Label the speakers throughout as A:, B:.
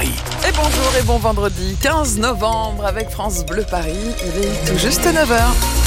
A: Paris.
B: Et bonjour et bon vendredi 15 novembre avec France Bleu Paris. Il est tout juste 9h.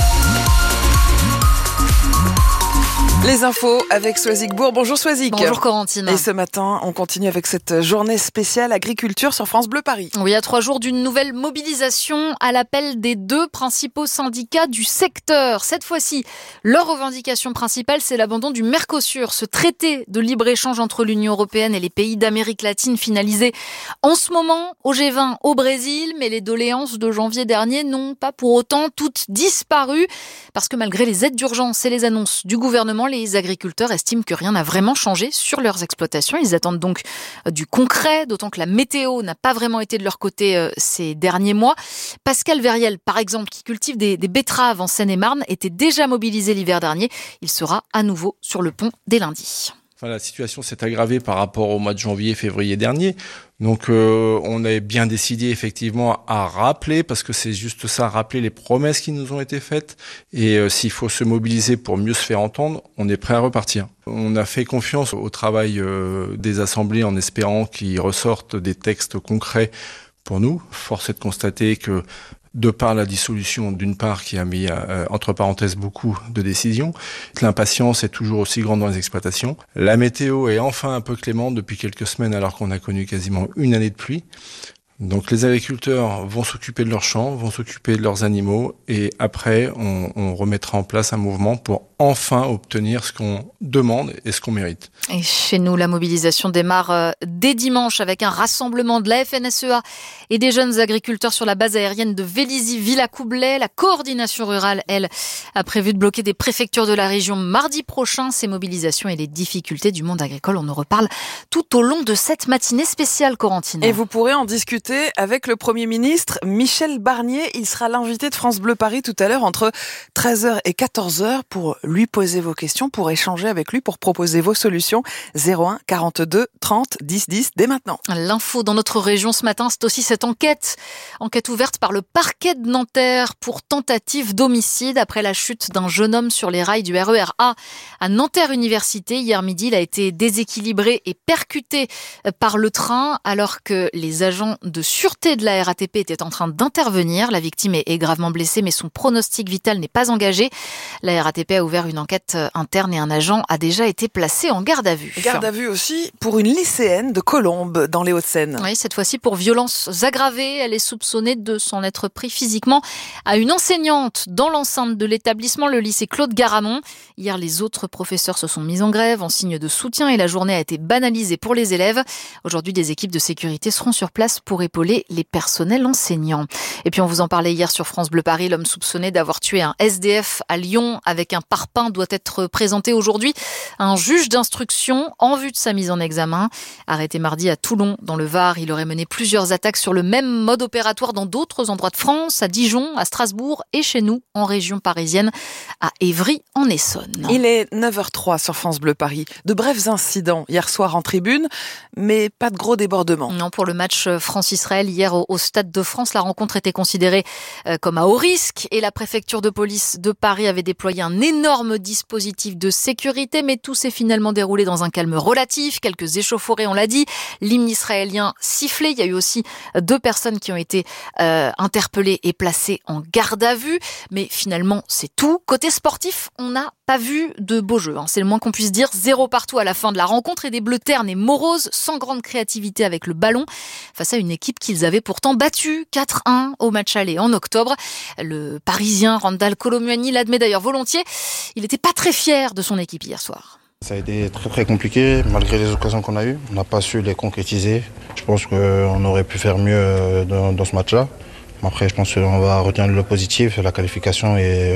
B: Les infos avec Soisic Bourg. Bonjour Soisic.
C: Bonjour Corentine.
B: Et ce matin, on continue avec cette journée spéciale agriculture sur France Bleu Paris.
C: Oui, à 3 jours d'une nouvelle mobilisation à l'appel des 2 principaux syndicats du secteur. Cette fois-ci, leur revendication principale, c'est l'abandon du Mercosur, ce traité de libre-échange entre l'Union européenne et les pays d'Amérique latine finalisé en ce moment au G20 au Brésil. Mais les doléances de janvier dernier n'ont pas pour autant toutes disparu parce que malgré les aides d'urgence et les annonces du gouvernement, les agriculteurs estiment que rien n'a vraiment changé sur leurs exploitations. Ils attendent donc du concret, d'autant que la météo n'a pas vraiment été de leur côté ces derniers mois. Pascal Verriel, par exemple, qui cultive des betteraves en Seine-et-Marne, était déjà mobilisé l'hiver dernier. Il sera à nouveau sur le pont dès lundi.
D: La situation s'est aggravée par rapport au mois de janvier, février dernier. Donc on a bien décidé effectivement à rappeler, parce que c'est juste ça, rappeler les promesses qui nous ont été faites. Et s'il faut se mobiliser pour mieux se faire entendre, on est prêt à repartir. On a fait confiance au travail des assemblées en espérant qu'ils ressortent des textes concrets pour nous. Force est de constater que de par la dissolution, d'une part, qui a mis entre parenthèses beaucoup de décisions, l'impatience est toujours aussi grande dans les exploitations. La météo est enfin un peu clémente depuis quelques semaines alors qu'on a connu quasiment une année de pluie. Donc les agriculteurs vont s'occuper de leurs champs, vont s'occuper de leurs animaux et après on remettra en place un mouvement pour enfin obtenir ce qu'on demande et ce qu'on mérite.
C: Et chez nous, la mobilisation démarre dès dimanche avec un rassemblement de la FNSEA et des jeunes agriculteurs sur la base aérienne de Vélizy-Villacoublay. La coordination rurale, elle, a prévu de bloquer des préfectures de la région mardi prochain. Ces mobilisations et les difficultés du monde agricole, on en reparle tout au long de cette matinée spéciale, Corentine.
B: Et vous pourrez en discuter avec le Premier ministre Michel Barnier. Il sera l'invité de France Bleu Paris tout à l'heure entre 13h et 14h pour lui poser vos questions, pour échanger avec lui, pour proposer vos solutions. 01 42 30 10 10 dès maintenant.
C: L'info dans notre région ce matin, c'est aussi cette enquête ouverte par le parquet de Nanterre pour tentative d'homicide après la chute d'un jeune homme sur les rails du RER A à Nanterre Université. Hier midi, il a été déséquilibré et percuté par le train alors que les agents de sûreté de la RATP étaient en train d'intervenir. La victime est gravement blessée, mais son pronostic vital n'est pas engagé. La RATP a ouvert une enquête interne et un agent a déjà été placé en garde à vue.
B: Garde à vue aussi pour une lycéenne de Colombes dans les Hauts-de-Seine.
C: Oui, cette fois-ci pour violences aggravées. Elle est soupçonnée de s'en être pris physiquement à une enseignante dans l'enceinte de l'établissement, le lycée Claude Garamond. Hier, les autres professeurs se sont mis en grève en signe de soutien et la journée a été banalisée pour les élèves. Aujourd'hui, des équipes de sécurité seront sur place pour épauler les personnels enseignants. Et puis, on vous en parlait hier sur France Bleu Paris. L'homme soupçonné d'avoir tué un SDF à Lyon avec un parpaing doit être présenté aujourd'hui à un juge d'instruction en vue de sa mise en examen. Arrêté mardi à Toulon, dans le Var, il aurait mené plusieurs attaques sur le même mode opératoire dans d'autres endroits de France, à Dijon, à Strasbourg et chez nous, en région parisienne, à Évry, en Essonne.
B: Il est 9h03 sur France Bleu Paris. De brefs incidents hier soir en tribune, mais pas de gros débordements.
C: Non, pour le match France-Israël, hier au Stade de France, la rencontre était considérée comme à haut risque et la préfecture de police de Paris avait déployé un énorme dispositif de sécurité, mais tout s'est finalement déroulé dans un calme relatif. Quelques échauffourées, on l'a dit. L'hymne israélien sifflé. Il y a eu aussi 2 personnes qui ont été interpellées et placées en garde à vue. Mais finalement, c'est tout. Côté sportif, on n'a pas vu de beaux jeux. C'est le moins qu'on puisse dire. 0 partout à la fin de la rencontre et des bleus ternes et moroses, sans grande créativité avec le ballon, face à une équipe qu'ils avaient pourtant battue 4-1 au match aller en octobre. Le Parisien Randal Kolo Muani l'admet d'ailleurs volontiers. Il n'était pas très fier de son équipe hier soir.
E: Ça a été très très compliqué malgré les occasions qu'on a eues. On n'a pas su les concrétiser. Je pense qu'on aurait pu faire mieux dans ce match-là. Après, je pense qu'on va retenir le positif, la qualification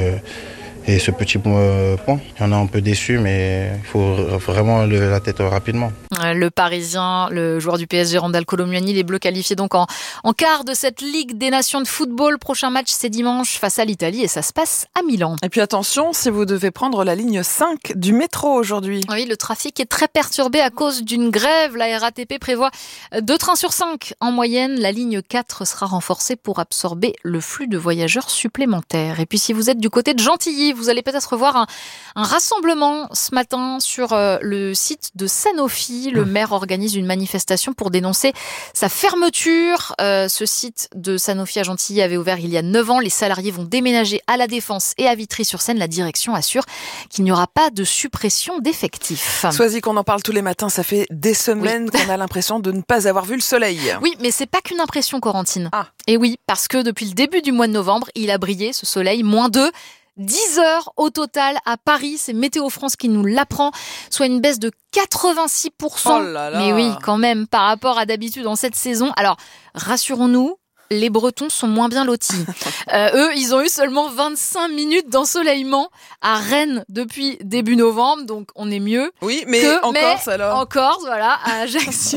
E: et ce petit point. Il y en a un peu déçus, mais il faut vraiment lever la tête rapidement.
C: Le Parisien, le joueur du PSG Randal Kolo Muani, les Bleus qualifiés donc en quart de cette Ligue des Nations de football. Prochain match, c'est dimanche face à l'Italie et ça se passe à Milan.
B: Et puis attention, si vous devez prendre la ligne 5 du métro aujourd'hui.
C: Oui, le trafic est très perturbé à cause d'une grève. La RATP prévoit 2 trains sur 5 en moyenne. La ligne 4 sera renforcée pour absorber le flux de voyageurs supplémentaires. Et puis si vous êtes du côté de Gentilly, Vous allez peut-être voir un rassemblement ce matin sur le site de Sanofi. Le maire organise une manifestation pour dénoncer sa fermeture. Ce site de Sanofi à Gentilly avait ouvert il y a 9 ans. Les salariés vont déménager à La Défense et à Vitry-sur-Seine. La direction assure qu'il n'y aura pas de suppression d'effectifs.
B: Sois-y qu'on en parle tous les matins, ça fait des semaines qu'on a l'impression de ne pas avoir vu le soleil.
C: Oui, mais c'est pas qu'une impression, Corentine.
B: Ah.
C: Et oui, parce que depuis le début du mois de novembre, il a brillé, ce soleil, moins de 10 heures au total à Paris. C'est Météo France qui nous l'apprend, soit une baisse de 86%.
B: Oh là là.
C: Mais oui, quand même, par rapport à d'habitude en cette saison. Alors, rassurons-nous, les Bretons sont moins bien lotis. Eux, ils ont eu seulement 25 minutes d'ensoleillement à Rennes depuis début novembre, donc on est mieux.
B: Oui, mais en Corse alors.
C: En Corse, voilà, à Ajaccio,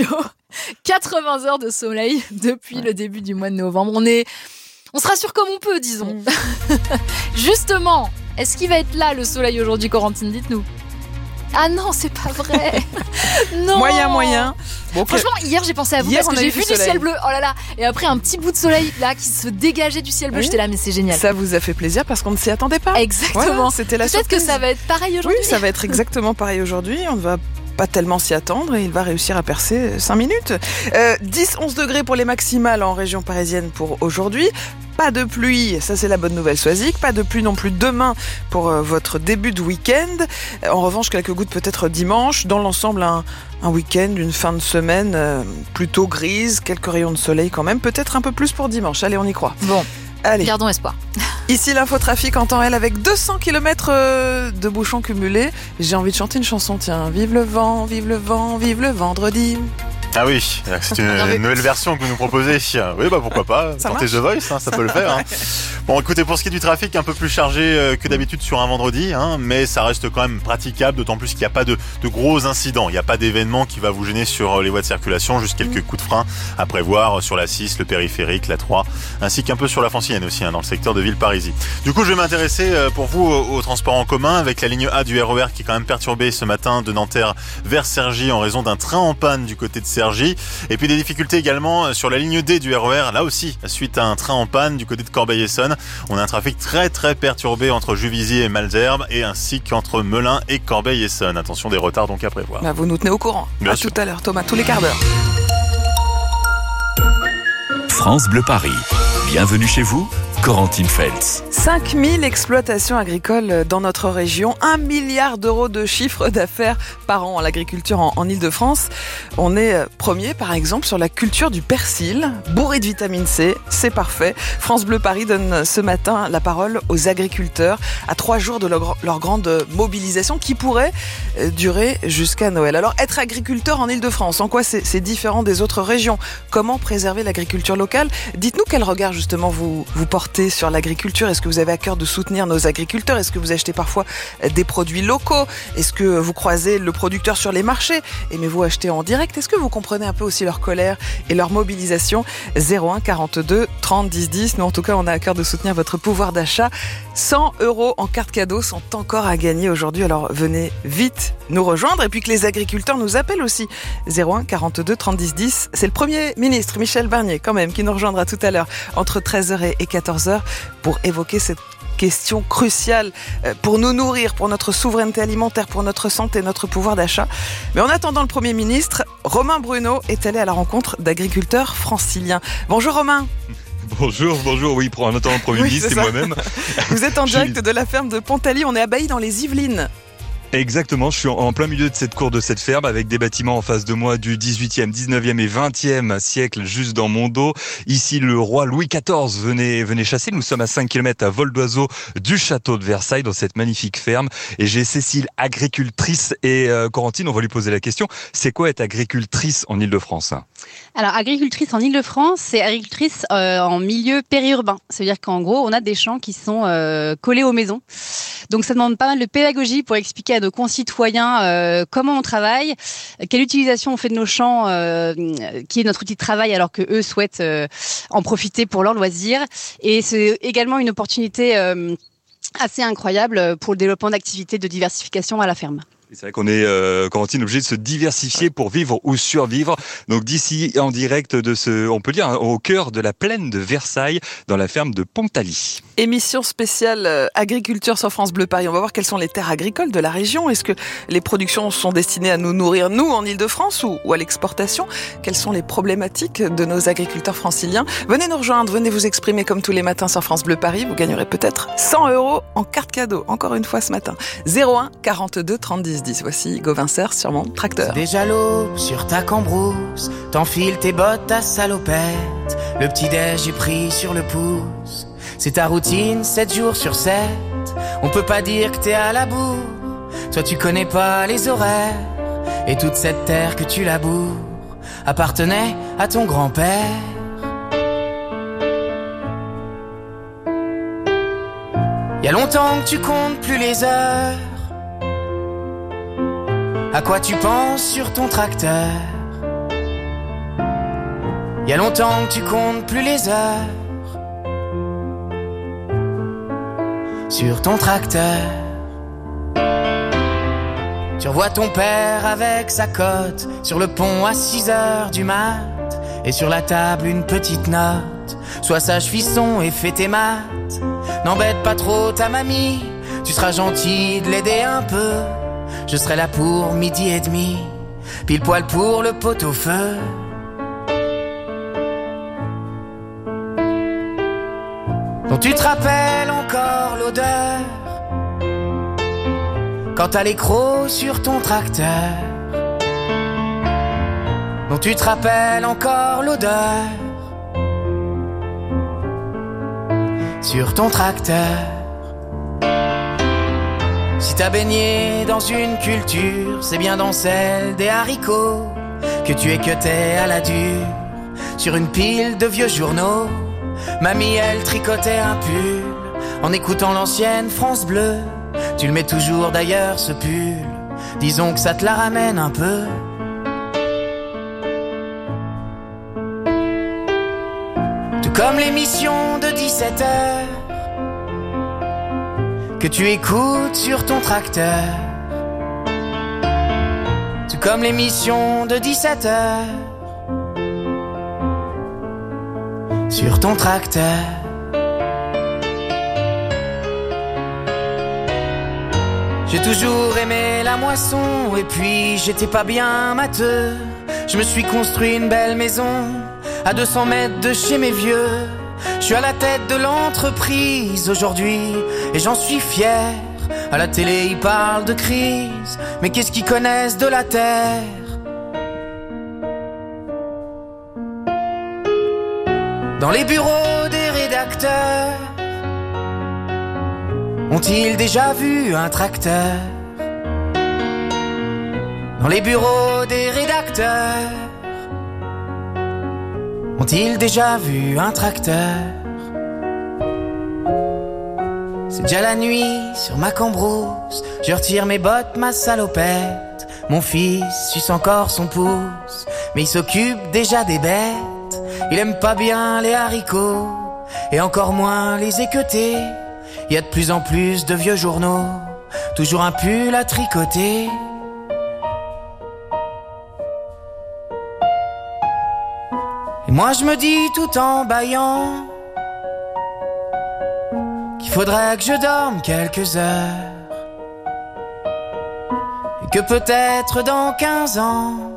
C: 80 heures de soleil depuis le début du mois de novembre. On se rassure comme on peut, disons. Justement, est-ce qu'il va être là le soleil aujourd'hui, Corentine? Dites-nous. Ah non, c'est pas vrai. Non.
B: Moyen. Bon,
C: franchement, hier j'ai pensé à vous parce que j'ai vu du ciel bleu. Oh là là. Et après un petit bout de soleil là qui se dégageait du ciel bleu. J'étais là, mais c'est génial.
B: Ça vous a fait plaisir parce qu'on ne s'y attendait pas.
C: Exactement.
B: Voilà, c'était la surprise.
C: Peut-être que ça va être pareil aujourd'hui.
B: Oui, ça va être exactement pareil aujourd'hui. On ne va pas tellement s'y attendre et il va réussir à percer 5 minutes. 10-11 degrés pour les maximales en région parisienne pour aujourd'hui. Pas de pluie, ça c'est la bonne nouvelle Soisic. Pas de pluie non plus demain pour votre début de week-end. En revanche, quelques gouttes peut-être dimanche. Dans l'ensemble, un week-end, une fin de semaine plutôt grise. Quelques rayons de soleil quand même. Peut-être un peu plus pour dimanche. Allez, on y croit.
C: Bon,
B: allez.
C: Gardons espoir.
B: Ici l'infotrafic en temps réel avec 200 km de bouchons cumulés. J'ai envie de chanter une chanson, tiens. Vive le vent, vive le vent, vive le vendredi.
A: Ah oui, c'est une nouvelle version que vous nous proposez. Oui, bah pourquoi pas. Tentez The Voice, ça peut le faire. Bon, écoutez, pour ce qui est du trafic, un peu plus chargé que d'habitude sur un vendredi, mais ça reste quand même praticable, d'autant plus qu'il n'y a pas de gros incidents. Il n'y a pas d'événement qui va vous gêner sur les voies de circulation, juste quelques coups de frein à prévoir sur la 6, le périphérique, la 3, ainsi qu'un peu sur la Francilienne aussi, dans le secteur de Villeparisis. Du coup, je vais m'intéresser pour vous au transport en commun avec la ligne A du RER qui est quand même perturbée ce matin de Nanterre vers Cergy en raison d'un train en panne du côté de Cergy. Et puis des difficultés également sur la ligne D du RER, là aussi, suite à un train en panne du côté de Corbeil-Essonnes. On a un trafic très très perturbé entre Juvisy et Malesherbes et ainsi qu'entre Melun et Corbeil-Essonnes. Attention, des retards donc à prévoir.
B: Vous nous tenez au courant.
A: Bien
B: à
A: sûr.
B: Tout à l'heure, Thomas, tous les quarts d'heure.
F: France Bleu Paris. Bienvenue chez vous, Corentine Feltz.
B: 5000 exploitations agricoles dans notre région, 1 milliard d'euros de chiffre d'affaires par an à l'agriculture en Ile-de-France. On est premier par exemple sur la culture du persil, bourré de vitamine C, c'est parfait. France Bleu Paris donne ce matin la parole aux agriculteurs à 3 jours de leur grande mobilisation qui pourrait durer jusqu'à Noël. Alors être agriculteur en Ile-de-France, en quoi c'est différent des autres régions? Comment préserver l'agriculture locale? Dites-nous quel regard justement vous portez sur l'agriculture. Est-ce que vous avez à cœur de soutenir nos agriculteurs? Est-ce que vous achetez parfois des produits locaux? Est-ce que vous croisez le producteur sur les marchés? Aimez-vous acheter en direct? Est-ce que vous comprenez un peu aussi leur colère et leur mobilisation? 01 42 30 10 10. Nous, en tout cas, on a à cœur de soutenir votre pouvoir d'achat. 100 € en carte cadeau sont encore à gagner aujourd'hui. Alors, venez vite nous rejoindre et puis que les agriculteurs nous appellent aussi. 01 42 30 10 10. C'est le Premier ministre Michel Barnier, quand même, qui nous rejoindra tout à l'heure entre 13h et 14h pour évoquer cette question cruciale pour nous nourrir, pour notre souveraineté alimentaire, pour notre santé, notre pouvoir d'achat. Mais en attendant le Premier ministre, Romain Bruno est allé à la rencontre d'agriculteurs franciliens. Bonjour Romain.
G: Bonjour, oui, en attendant le Premier ministre, c'est moi-même.
B: Vous êtes en direct de la ferme de Pontaly, on est à Bailly dans les Yvelines.
G: Exactement, je suis en plein milieu de cette cour de cette ferme avec des bâtiments en face de moi du 18e, 19e et 20e siècle juste dans mon dos. Ici, le roi Louis XIV venait chasser. Nous sommes à 5 km à vol d'oiseau du château de Versailles dans cette magnifique ferme. Et j'ai Cécile, agricultrice, et Corentine, on va lui poser la question. C'est quoi être agricultrice en Ile-de-France ?
H: Alors, agricultrice en Ile-de-France, c'est agricultrice en milieu périurbain. C'est-à-dire qu'en gros, on a des champs qui sont collés aux maisons. Donc, ça demande pas mal de pédagogie pour expliquer à nos concitoyens comment on travaille, quelle utilisation on fait de nos champs, qui est notre outil de travail, alors que eux souhaitent en profiter pour leur loisir. Et c'est également une opportunité assez incroyable pour le développement d'activités de diversification à la ferme.
G: C'est vrai qu'on est, Corentine, obligé de se diversifier pour vivre ou survivre. Donc d'ici, en direct on peut dire, au cœur de la plaine de Versailles, dans la ferme de Pontaly.
B: Émission spéciale agriculture sur France Bleu Paris. On va voir quelles sont les terres agricoles de la région. Est-ce que les productions sont destinées à nous nourrir, nous, en Ile-de-France, ou à l'exportation? Quelles sont les problématiques de nos agriculteurs franciliens? Venez nous rejoindre, venez vous exprimer comme tous les matins sur France Bleu Paris. Vous gagnerez peut-être 100 € en carte cadeau, encore une fois ce matin. 01 42 30 10 10. Voici Gauvin Serre sur mon tracteur.
I: C'est déjà l'aube sur ta cambrousse, t'enfiles tes bottes à salopette, le petit-déj est pris sur le pouce. C'est ta routine, 7 jours sur 7, on peut pas dire que t'es à la bourre. Toi tu connais pas les horaires, et toute cette terre que tu laboures appartenait à ton grand-père. Y a longtemps que tu comptes plus les heures, à quoi tu penses sur ton tracteur? Y a longtemps que tu comptes plus les heures sur ton tracteur. Tu revois ton père avec sa cote sur le pont à 6h du mat, et sur la table une petite note: sois sage fiston et fais tes maths. N'embête pas trop ta mamie, tu seras gentil de l'aider un peu. Je serai là pour 12h30, pile poil pour le pot-au-feu. Dont tu te rappelles encore l'odeur, quand t'as l'écrou sur ton tracteur. Dont tu te rappelles encore l'odeur sur ton tracteur. Si t'as baigné dans une culture, c'est bien dans celle des haricots que tu équeutais à la dure sur une pile de vieux journaux. Mamie, elle tricotait un pull en écoutant l'ancienne France Bleu. Tu le mets toujours d'ailleurs ce pull, disons que ça te la ramène un peu. Tout comme l'émission de 17h que tu écoutes sur ton tracteur. Tout comme l'émission de 17h sur ton tracteur. J'ai toujours aimé la moisson, et puis j'étais pas bien matheux. Je me suis construit une belle maison à 200 mètres de chez mes vieux. Je suis à la tête de l'entreprise aujourd'hui, et j'en suis fier. À la télé ils parlent de crise, mais qu'est-ce qu'ils connaissent de la terre? Dans les bureaux des rédacteurs, ont-ils déjà vu un tracteur? Dans les bureaux des rédacteurs, ont-ils déjà vu un tracteur? C'est déjà la nuit sur ma cambrousse, je retire mes bottes, ma salopette. Mon fils suce encore son pouce, mais il s'occupe déjà des bêtes. Il aime pas bien les haricots, et encore moins les équeuter. Il y a de plus en plus de vieux journaux, toujours un pull à tricoter. Et moi je me dis tout en bâillant qu'il faudrait que je dorme quelques heures, et que peut-être dans 15 ans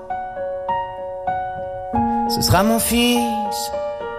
I: ce sera mon fils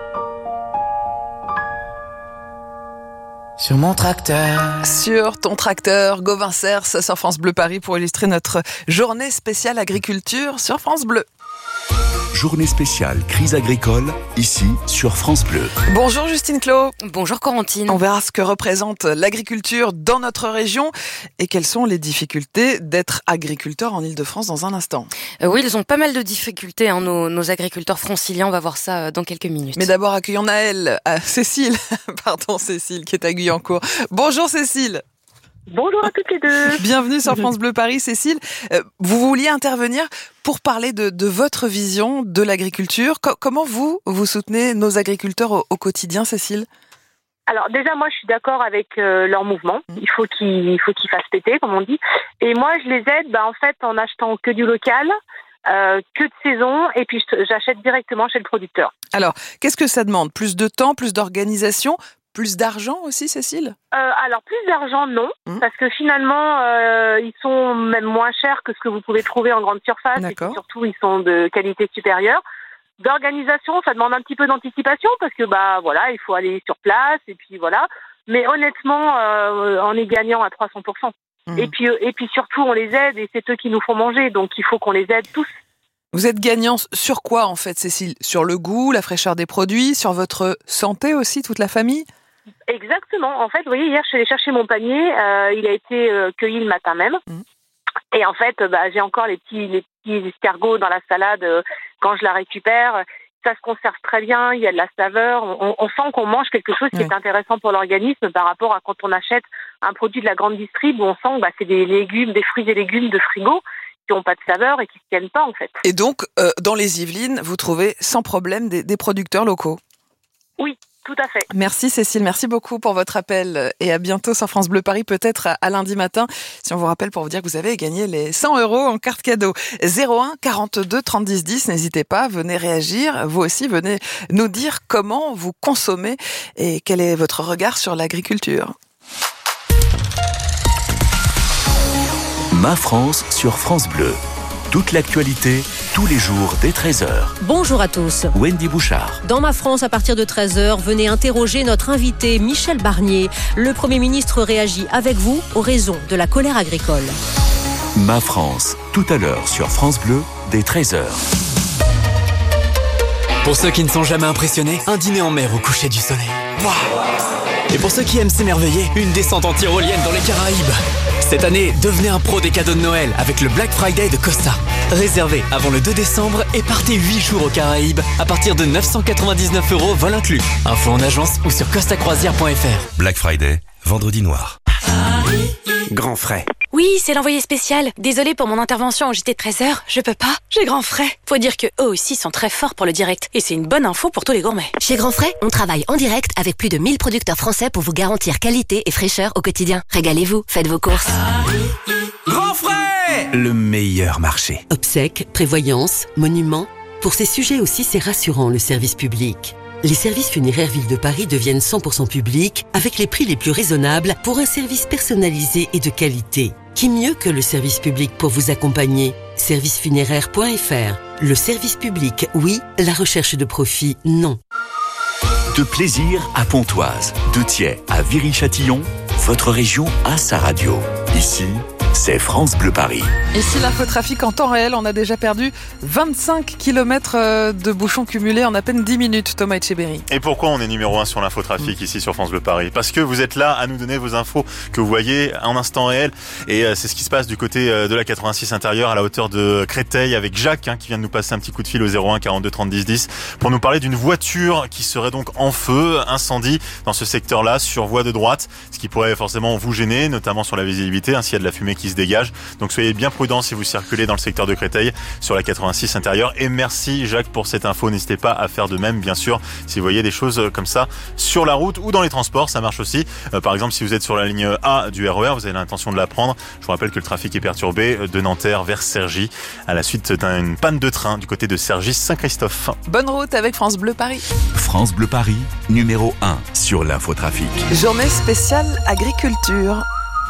I: sur mon tracteur.
B: Sur ton tracteur, Gauvin Serre sur France Bleu Paris pour illustrer notre journée spéciale agriculture sur France Bleu.
F: Journée spéciale crise agricole, ici sur France Bleu.
B: Bonjour Justine Clos.
C: Bonjour Corentine.
B: On verra ce que représente l'agriculture dans notre région et quelles sont les difficultés d'être agriculteur en Ile-de-France dans un instant.
C: Oui, ils ont pas mal de difficultés, hein, nos agriculteurs franciliens. On va voir ça dans quelques minutes.
B: Mais d'abord, accueillons Cécile, Cécile qui est à Guyancourt. Bonjour Cécile.
J: Bonjour à toutes les deux.
B: Bienvenue sur France Bleu Paris, Cécile. Vous vouliez intervenir pour parler de votre vision de l'agriculture. Comment vous soutenez nos agriculteurs au quotidien, Cécile ?
J: Alors déjà, moi, je suis d'accord avec leur mouvement. Il faut qu'ils fassent péter, comme on dit. Et moi, je les aide, en fait, en achetant que du local, que de saison, et puis j'achète directement chez le producteur.
B: Alors, qu'est-ce que ça demande ? Plus de temps, plus d'organisation, plus d'argent aussi, Cécile ?
J: Alors, plus d'argent, non, parce que finalement, ils sont même moins chers que ce que vous pouvez trouver en grande surface. D'accord. Et puis surtout, ils sont de qualité supérieure. D'organisation, ça demande un petit peu d'anticipation parce que il faut aller sur place et puis voilà. Mais honnêtement, on est gagnant à 300%. Et puis surtout, on les aide et c'est eux qui nous font manger, donc il faut qu'on les aide tous.
B: Vous êtes gagnant sur quoi en fait, Cécile ? Sur le goût, la fraîcheur des produits, sur votre santé aussi, toute la famille ?
J: Exactement. En fait, vous voyez, hier, je suis allée chercher mon panier. Il a été cueilli le matin même. Et en fait, j'ai encore les petits escargots dans la salade quand je la récupère. Ça se conserve très bien, il y a de la saveur. On sent qu'on mange quelque chose qui est intéressant pour l'organisme par rapport à quand on achète un produit de la grande distrib où on sent que c'est des légumes, des fruits et légumes de frigo qui n'ont pas de saveur et qui ne se tiennent pas en fait.
B: Et donc, dans les Yvelines, vous trouvez sans problème des producteurs locaux ?
J: Oui. Tout à fait.
B: Merci Cécile, merci beaucoup pour votre appel et à bientôt sur France Bleu Paris, peut-être à lundi matin, si on vous rappelle pour vous dire que vous avez gagné les 100 € en carte cadeau. 01 42 30 10 10, n'hésitez pas, venez réagir, vous aussi venez nous dire comment vous consommez et quel est votre regard sur l'agriculture.
F: Ma France sur France Bleu. Toute l'actualité, tous les jours dès 13h.
K: Bonjour à tous.
F: Wendy Bouchard.
K: Dans Ma France, à partir de 13h, venez interroger notre invité Michel Barnier. Le Premier ministre réagit avec vous aux raisons de la colère agricole.
F: Ma France, tout à l'heure sur France Bleu, dès 13h.
L: Pour ceux qui ne sont jamais impressionnés, un dîner en mer au coucher du soleil. Wow. Et pour ceux qui aiment s'émerveiller, une descente en tyrolienne dans les Caraïbes. Cette année, devenez un pro des cadeaux de Noël avec le Black Friday de Costa. Réservez avant le 2 décembre et partez 8 jours aux Caraïbes à partir de 999 € vol inclus. Info en agence ou sur costacroisière.fr.
F: Black Friday, vendredi noir.
M: Grand frais.
N: Oui, c'est l'envoyé spécial. Désolée pour mon intervention au JT 13h, je peux pas, j'ai grand frais. Faut dire que eux aussi sont très forts pour le direct. Et c'est une bonne info pour tous les gourmets.
O: Chez Grand Frais, on travaille en direct avec plus de 1000 producteurs français pour vous garantir qualité et fraîcheur au quotidien. Régalez-vous, faites vos courses.
M: Grand frais, le meilleur marché.
P: Obsèques, prévoyance, monuments. Pour ces sujets aussi, c'est rassurant le service public. Les services funéraires Ville de Paris deviennent 100% publics avec les prix les plus raisonnables pour un service personnalisé et de qualité. Qui mieux que le service public pour vous accompagner ? Servicefunéraire.fr. Le service public, oui. La recherche de profit, non.
F: De Plaisir à Pontoise, de Thiais à Viry-Châtillon, votre région a sa radio. Ici, c'est France Bleu Paris.
B: Ici, l'infotrafic en temps réel, on a déjà perdu 25 km de bouchons cumulés en à peine 10 minutes, Thomas Etcheberry.
A: Et pourquoi on est numéro 1 sur l'infotrafic ici sur France Bleu Paris ? Parce que vous êtes là à nous donner vos infos que vous voyez en instant réel. Et c'est ce qui se passe du côté de la 86 intérieure à la hauteur de Créteil avec Jacques qui vient de nous passer un petit coup de fil au 01 42 30 10 10 pour nous parler d'une voiture qui serait donc en feu, incendie dans ce secteur-là sur voie de droite, ce qui pourrait forcément vous gêner, notamment sur la visibilité, s'il y a de la fumée qui se dégage. Donc soyez bien prudents si vous circulez dans le secteur de Créteil sur la 86 intérieure. Et merci Jacques pour cette info. N'hésitez pas à faire de même, bien sûr, si vous voyez des choses comme ça sur la route ou dans les transports, ça marche aussi. Par exemple, si vous êtes sur la ligne A du RER, vous avez l'intention de la prendre. Je vous rappelle que le trafic est perturbé de Nanterre vers Cergy à la suite d'une panne de train du côté de Cergy-Saint-Christophe.
B: Bonne route avec France Bleu Paris.
F: France Bleu Paris, numéro 1 sur l'infotrafic.
B: Journée spéciale agriculture.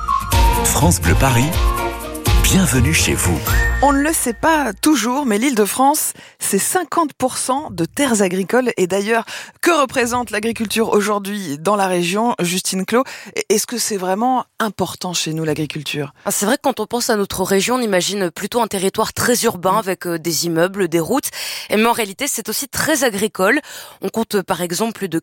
F: France Bleu Paris, bienvenue chez vous.
B: On ne le sait pas toujours, mais l'Île-de-France, c'est 50% de terres agricoles. Et d'ailleurs, que représente l'agriculture aujourd'hui dans la région, Justine Clos ? Est-ce que c'est vraiment important chez nous, l'agriculture ?
Q: C'est vrai que quand on pense à notre région, on imagine plutôt un territoire très urbain avec des immeubles, des routes. Mais en réalité, c'est aussi très agricole. On compte par exemple plus de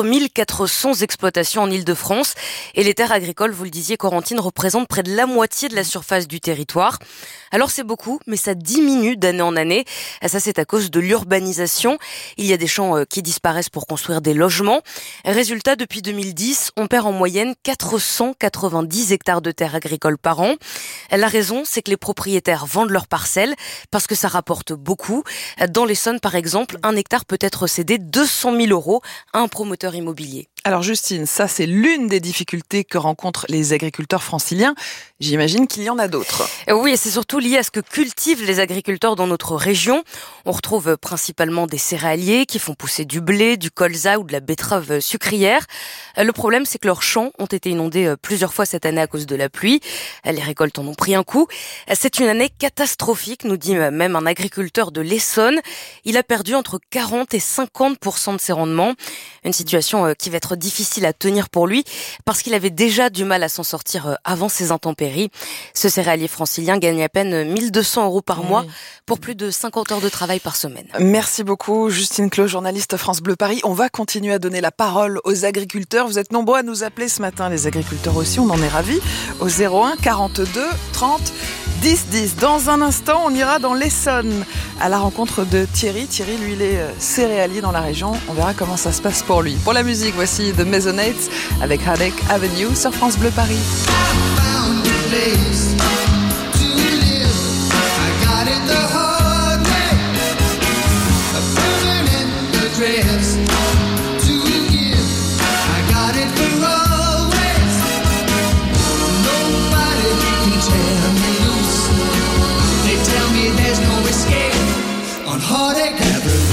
Q: 4400 exploitations en Île-de-France. Et les terres agricoles, vous le disiez, Corentine, représentent près de la moitié de la surface du territoire. Alors c'est beaucoup, mais ça diminue d'année en année. Ça, c'est à cause de l'urbanisation. Il y a des champs qui disparaissent pour construire des logements. Résultat, depuis 2010, on perd en moyenne 490 hectares de terres agricoles par an. La raison, c'est que les propriétaires vendent leurs parcelles parce que ça rapporte beaucoup. Dans l'Essonne, par exemple, un hectare peut être cédé 200 000 € à un promoteur immobilier.
B: Alors Justine, ça c'est l'une des difficultés que rencontrent les agriculteurs franciliens. J'imagine qu'il y en a d'autres.
Q: Oui, et c'est surtout lié à ce que cultivent les agriculteurs dans notre région. On retrouve principalement des céréaliers qui font pousser du blé, du colza ou de la betterave sucrière. Le problème, c'est que leurs champs ont été inondés plusieurs fois cette année à cause de la pluie. Les récoltes en ont pris un coup. C'est une année catastrophique, nous dit même un agriculteur de l'Essonne. Il a perdu entre 40 et 50% de ses rendements. Une situation qui va être difficile à tenir pour lui parce qu'il avait déjà du mal à s'en sortir avant ces intempéries. Ce céréalier francilien gagne à peine 1 200 € par mois pour plus de 50 heures de travail par semaine.
B: Merci beaucoup Justine Clos, journaliste France Bleu Paris. On va continuer à donner la parole aux agriculteurs. Vous êtes nombreux à nous appeler ce matin, les agriculteurs aussi, on en est ravis, au 01 42 30 10 10. Dans un instant, on ira dans l'Essonne à la rencontre de Thierry. Thierry, lui, il est céréalier dans la région. On verra comment ça se passe pour lui. Pour la musique, voici The Maisonnettes avec Heartache Avenue sur France Bleu Paris.
R: Heartache Avenue.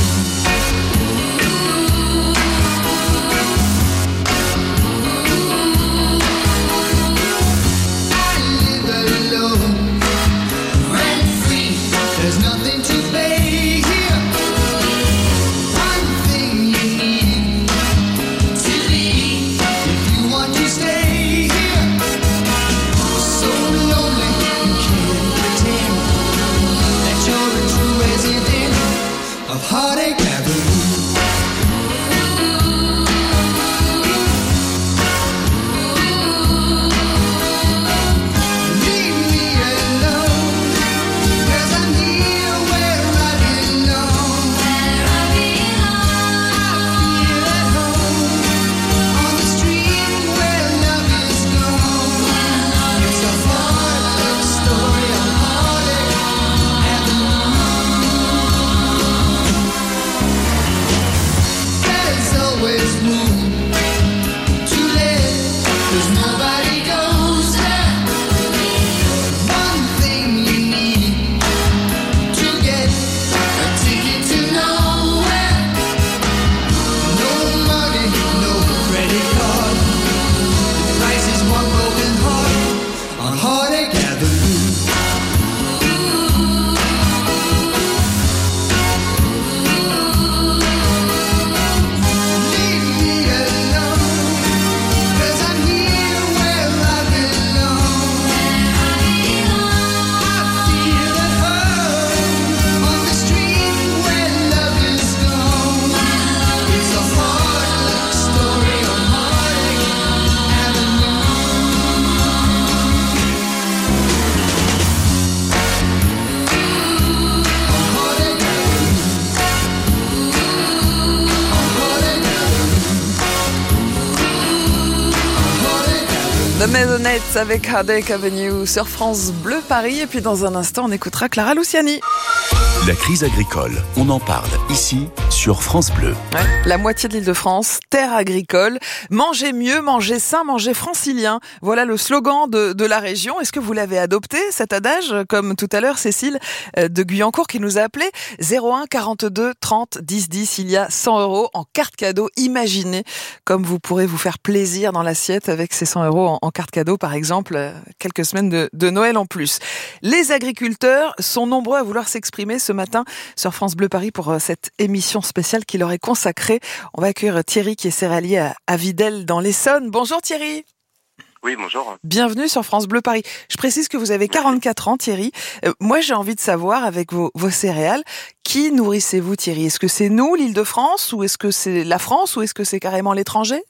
B: The Maisonnettes avec Heartache Avenue sur France Bleu Paris. Et puis dans un instant, on écoutera Clara Luciani.
F: La crise agricole, on en parle ici sur France Bleu.
B: Ouais, la moitié de l'Île-de-France, terre agricole. Mangez mieux, mangez sain, mangez francilien. Voilà le slogan de la région. Est-ce que vous l'avez adopté, cet adage? Comme tout à l'heure, Cécile de Guyancourt qui nous a appelé 01 42 30 10 10. Il y a 100 € en carte cadeau. Imaginez comme vous pourrez vous faire plaisir dans l'assiette avec ces 100 € en carte cadeau, par exemple, quelques semaines de Noël en plus. Les agriculteurs sont nombreux à vouloir s'exprimer ce matin sur France Bleu Paris pour cette émission spéciale qui leur est consacrée. On va accueillir Thierry qui est céréalier à Videl dans l'Essonne. Bonjour Thierry.
S: Oui, bonjour.
B: Bienvenue sur France Bleu Paris. Je précise que vous avez 44 ans Thierry. Moi j'ai envie de savoir avec vos céréales, qui nourrissez-vous Thierry? Est-ce que c'est nous, l'Île-de-France, ou est-ce que c'est la France, ou est-ce que c'est carrément l'étranger?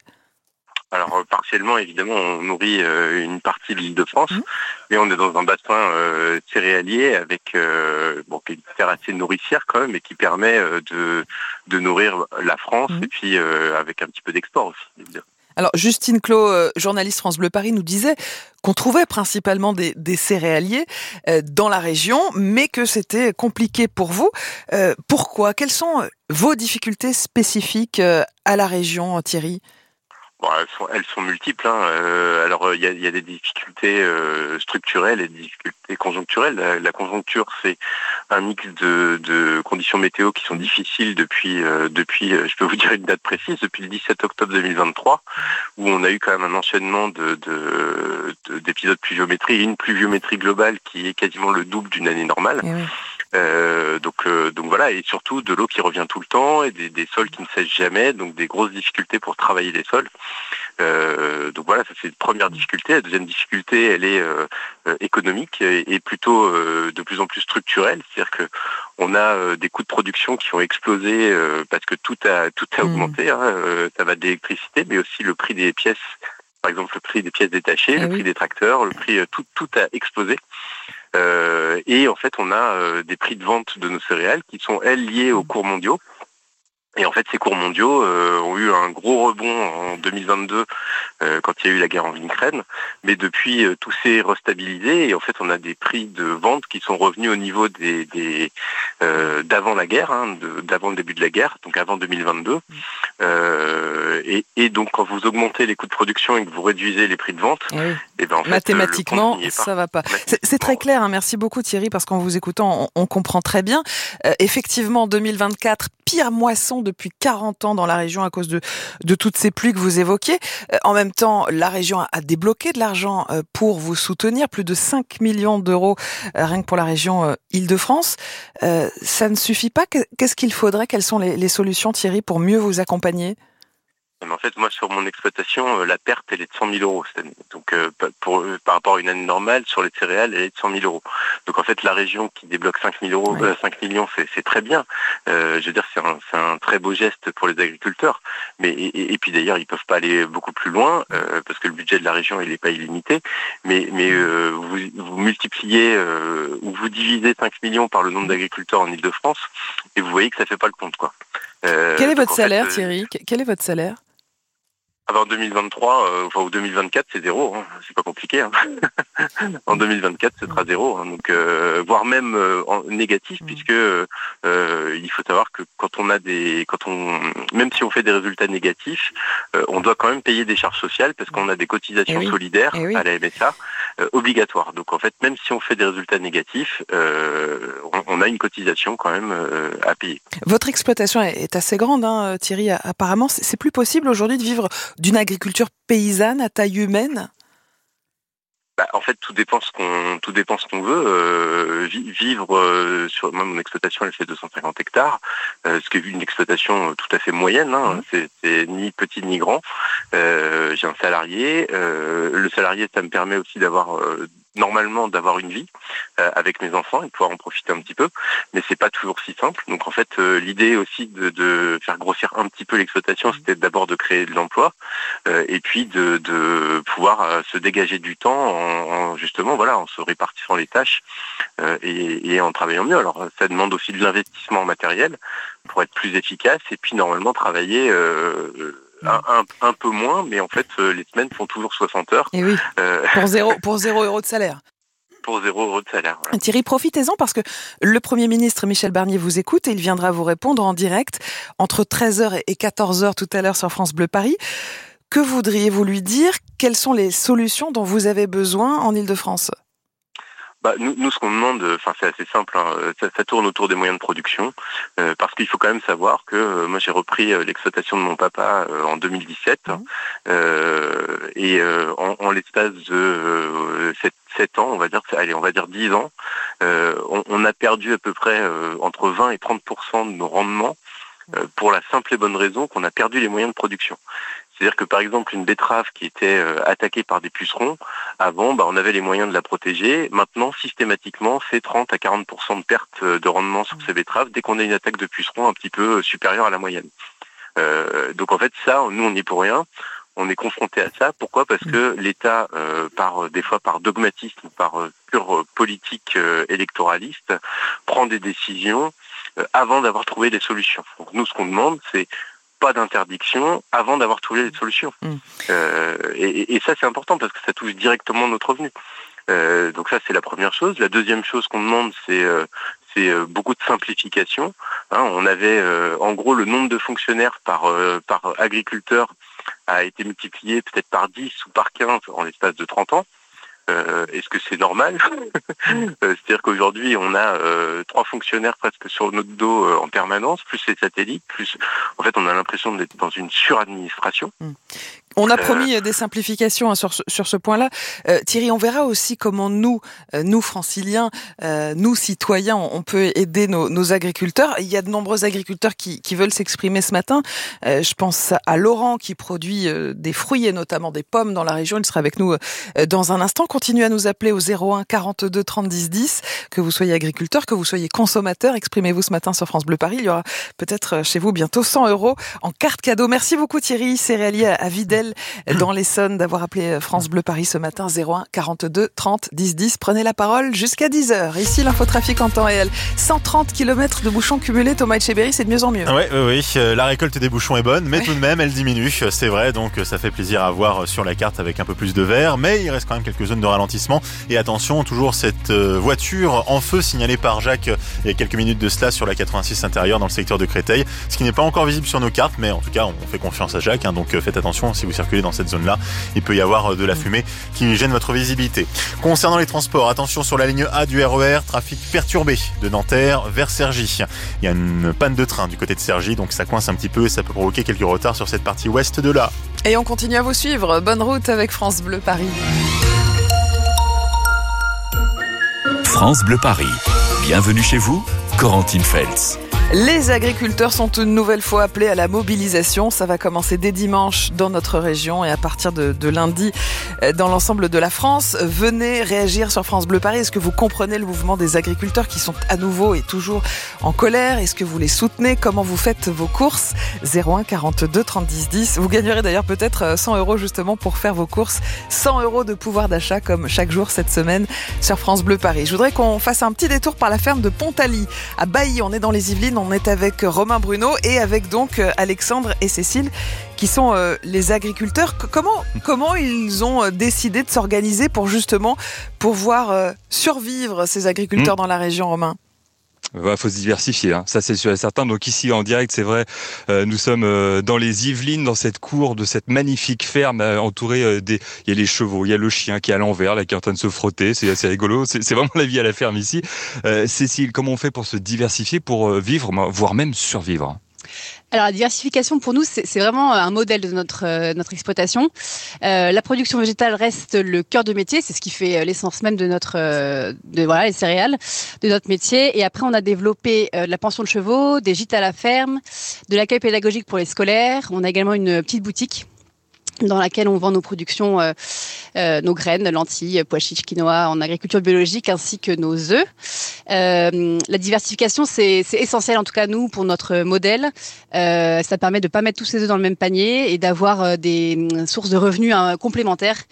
S: Alors partiellement, évidemment, on nourrit une partie de l'Île-de-France, mais on est dans un bassin céréalier avec qui est une terre assez nourricière quand même, et qui permet de nourrir la France, et puis avec un petit peu d'export aussi, évidemment.
B: Alors Justine Clos, journaliste France Bleu Paris, nous disait qu'on trouvait principalement des céréaliers dans la région, mais que c'était compliqué pour vous. Pourquoi? Quelles sont vos difficultés spécifiques à la région, Thierry?
S: Bon, elles sont multiples. Alors, il y a des difficultés structurelles et des difficultés conjoncturelles. La conjoncture, c'est un mix de conditions météo qui sont difficiles depuis, je peux vous dire une date précise, depuis le 17 octobre 2023, où on a eu quand même un enchaînement d'épisodes de pluviométrie et une pluviométrie globale qui est quasiment le double d'une année normale.
B: Oui.
S: Donc voilà, et surtout de l'eau qui revient tout le temps et des sols qui ne sèchent jamais, donc des grosses difficultés pour travailler les sols. Donc voilà, ça c'est une première difficulté. La deuxième difficulté, elle est économique et plutôt de plus en plus structurelle, c'est-à-dire que on a des coûts de production qui ont explosé parce que tout a augmenté. Ça va de l'électricité, mais aussi le prix des pièces. Par exemple, le prix des pièces détachées, le prix des tracteurs, le prix tout a explosé. Et en fait, on a des prix de vente de nos céréales qui sont, elles, liés aux cours mondiaux. Et en fait, ces cours mondiaux ont eu un gros rebond en 2022 quand il y a eu la guerre en Ukraine. Mais depuis, tout s'est restabilisé et en fait, on a des prix de vente qui sont revenus au niveau d'avant la guerre, d'avant le début de la guerre, donc avant 2022. Et donc, quand vous augmentez les coûts de production et que vous réduisez les prix de vente, et ben en fait,
B: mathématiquement, ça va pas. C'est très clair. Merci beaucoup Thierry, parce qu'en vous écoutant, on comprend très bien. Effectivement, 2024, pire moisson depuis 40 ans dans la région à cause de toutes ces pluies que vous évoquiez. En même temps, la région a débloqué de l'argent pour vous soutenir, plus de 5 millions d'euros rien que pour la région Île-de-France. Ça ne suffit pas. Qu'est-ce qu'il faudrait? Quelles sont les solutions, Thierry, pour mieux vous accompagner?
S: En fait, moi, sur mon exploitation, la perte, elle est de 100 000 euros cette année. Donc, par rapport à une année normale, sur les céréales, elle est de 100 000 euros. Donc, en fait, la région qui débloque 5 millions, c'est très bien. Je veux dire, c'est un très beau geste pour les agriculteurs. Mais et puis d'ailleurs, ils peuvent pas aller beaucoup plus loin parce que le budget de la région, il n'est pas illimité. Mais vous multipliez ou vous divisez 5 millions par le nombre d'agriculteurs en Île-de-France et vous voyez que ça fait pas le compte, quoi.
B: Quel est votre salaire, Thierry? Quel est votre salaire?
S: En 2023, ou 2024, c'est zéro. C'est pas compliqué. En 2024, ce sera zéro. Donc, voire même en négatif, puisque il faut savoir que même si on fait des résultats négatifs, on doit quand même payer des charges sociales parce qu'on a des cotisations solidaires à la MSA obligatoires. Donc, en fait, même si on fait des résultats négatifs, on a une cotisation quand même à payer.
B: Votre exploitation est assez grande, Thierry. Apparemment, c'est plus possible aujourd'hui de vivre d'une agriculture paysanne à taille humaine?
S: En fait, tout dépend ce qu'on veut. Vivre sur moi, mon exploitation, elle fait 250 hectares, ce qui est une exploitation tout à fait moyenne. C'est ni petit ni grand. J'ai un salarié. Le salarié, ça me permet aussi normalement d'avoir une vie avec mes enfants et de pouvoir en profiter un petit peu, mais c'est pas toujours si simple. Donc en fait, l'idée aussi de faire grossir un petit peu l'exploitation, c'était d'abord de créer de l'emploi et puis de pouvoir se dégager du temps en justement en se répartissant les tâches et en travaillant mieux. Alors ça demande aussi de l'investissement en matériel pour être plus efficace et puis normalement travailler un peu moins, mais en fait, les semaines font toujours 60 heures.
B: Et oui, pour 0 euros de salaire.
S: Pour 0 euros de salaire. Voilà.
B: Thierry, profitez-en parce que le Premier ministre Michel Barnier vous écoute et il viendra vous répondre en direct entre 13h et 14h tout à l'heure sur France Bleu Paris. Que voudriez-vous lui dire? Quelles sont les solutions dont vous avez besoin en Île-de-France?
S: Nous, ce qu'on demande, c'est assez simple. Ça tourne autour des moyens de production, parce qu'il faut quand même savoir que moi j'ai repris l'exploitation de mon papa en 2017, et en l'espace de 7 ans, on va dire 10 ans, on a perdu à peu près entre 20 et 30% de nos rendements, pour la simple et bonne raison qu'on a perdu les moyens de production. C'est-à-dire que par exemple une betterave qui était attaquée par des pucerons, avant on avait les moyens de la protéger. Maintenant systématiquement c'est 30 à 40% de perte de rendement sur ces betteraves dès qu'on a une attaque de pucerons un petit peu supérieure à la moyenne. Donc en fait ça, nous on n'y est pour rien. On est confronté à ça. Pourquoi? Parce que l'État, des fois par dogmatisme, par pure politique électoraliste, prend des décisions avant d'avoir trouvé des solutions. Donc nous ce qu'on demande c'est pas d'interdiction avant d'avoir trouvé les solutions. Et ça, c'est important parce que ça touche directement notre revenu. Donc ça, c'est la première chose. La deuxième chose qu'on demande, c'est beaucoup de simplification. On avait, en gros, le nombre de fonctionnaires par agriculteur a été multiplié peut-être par 10 ou par 15 en l'espace de 30 ans. Est-ce que c'est normal? C'est-à-dire qu'aujourd'hui, on a 3 fonctionnaires presque sur notre dos en permanence, plus les satellites, plus... En fait, on a l'impression d'être dans une suradministration.
B: On a promis des simplifications sur ce point-là. Thierry, on verra aussi comment nous franciliens, nous citoyens, on peut aider nos agriculteurs. Il y a de nombreux agriculteurs qui veulent s'exprimer ce matin. Je pense à Laurent qui produit des fruits et notamment des pommes dans la région. Il sera avec nous dans un instant. Continuez à nous appeler au 01 42 30 10 10. Que vous soyez agriculteur, que vous soyez consommateur, exprimez-vous ce matin sur France Bleu Paris. Il y aura peut-être chez vous bientôt 100 € en carte cadeau. Merci beaucoup Thierry, céréalier à Videl dans l'Essonne, d'avoir appelé France Bleu Paris ce matin. 01 42 30 10 10. Prenez la parole jusqu'à 10h. Ici l'infotrafic en temps réel. 130 km de bouchons cumulés. Thomas Etcheberry, c'est de mieux en mieux.
A: Oui. La récolte des bouchons est bonne, mais tout de même elle diminue. C'est vrai, donc ça fait plaisir à voir sur la carte avec un peu plus de vert, mais il reste quand même quelques zones de ralentissement. Et attention, toujours cette voiture en feu signalée par Jacques il y a quelques minutes de cela sur la 86 intérieure dans le secteur de Créteil. Ce qui n'est pas encore visible sur nos cartes, mais en tout cas on fait confiance à Jacques, donc faites attention si vous circulez dans cette zone-là. Il peut y avoir de la fumée qui gêne votre visibilité. Concernant les transports, attention sur la ligne A du RER, trafic perturbé de Nanterre vers Cergy. Il y a une panne de train du côté de Cergy, donc ça coince un petit peu et ça peut provoquer quelques retards sur cette partie ouest de là.
B: Et on continue à vous suivre. Bonne route avec France Bleu Paris.
F: France Bleu Paris. Bienvenue chez vous, Corentine Feltz.
B: Les agriculteurs sont une nouvelle fois appelés à la mobilisation. Ça va commencer dès dimanche dans notre région et à partir de lundi dans l'ensemble de la France. Venez réagir sur France Bleu Paris. Est-ce que vous comprenez le mouvement des agriculteurs qui sont à nouveau et toujours en colère? Est-ce que vous les soutenez? Comment vous faites vos courses? 01 42 30 10 10. Vous gagnerez d'ailleurs peut-être 100 € justement pour faire vos courses. 100 € de pouvoir d'achat comme chaque jour cette semaine sur France Bleu Paris. Je voudrais qu'on fasse un petit détour par la ferme de Pontaly à Bailly. On est dans les Yvelines. On est avec Romain Bruno et avec donc Alexandre et Cécile qui sont les agriculteurs. Comment ils ont décidé de s'organiser pour justement pouvoir survivre ces agriculteurs dans la région, Romain?
G: Faut se diversifier, hein. Ça c'est sûr et certain. Donc ici en direct, c'est vrai, nous sommes dans les Yvelines, dans cette cour de cette magnifique ferme entourée il y a les chevaux, il y a le chien qui est à l'envers, là, qui est en train de se frotter. C'est assez rigolo. C'est vraiment la vie à la ferme ici. Cécile, comment on fait pour se diversifier, pour vivre, voire même survivre?
H: Alors la diversification pour nous c'est vraiment un modèle de notre exploitation. La production végétale reste le cœur de métier, c'est ce qui fait l'essence même de les céréales de notre métier. Et après on a développé de la pension de chevaux, des gîtes à la ferme, de l'accueil pédagogique pour les scolaires. On a également une petite boutique dans laquelle on vend nos productions, nos graines, lentilles, pois chiches, quinoa en agriculture biologique, ainsi que nos œufs. La diversification, c'est essentiel, en tout cas nous, pour notre modèle. Ça permet de pas mettre tous ses œufs dans le même panier et d'avoir des sources de revenus complémentaires.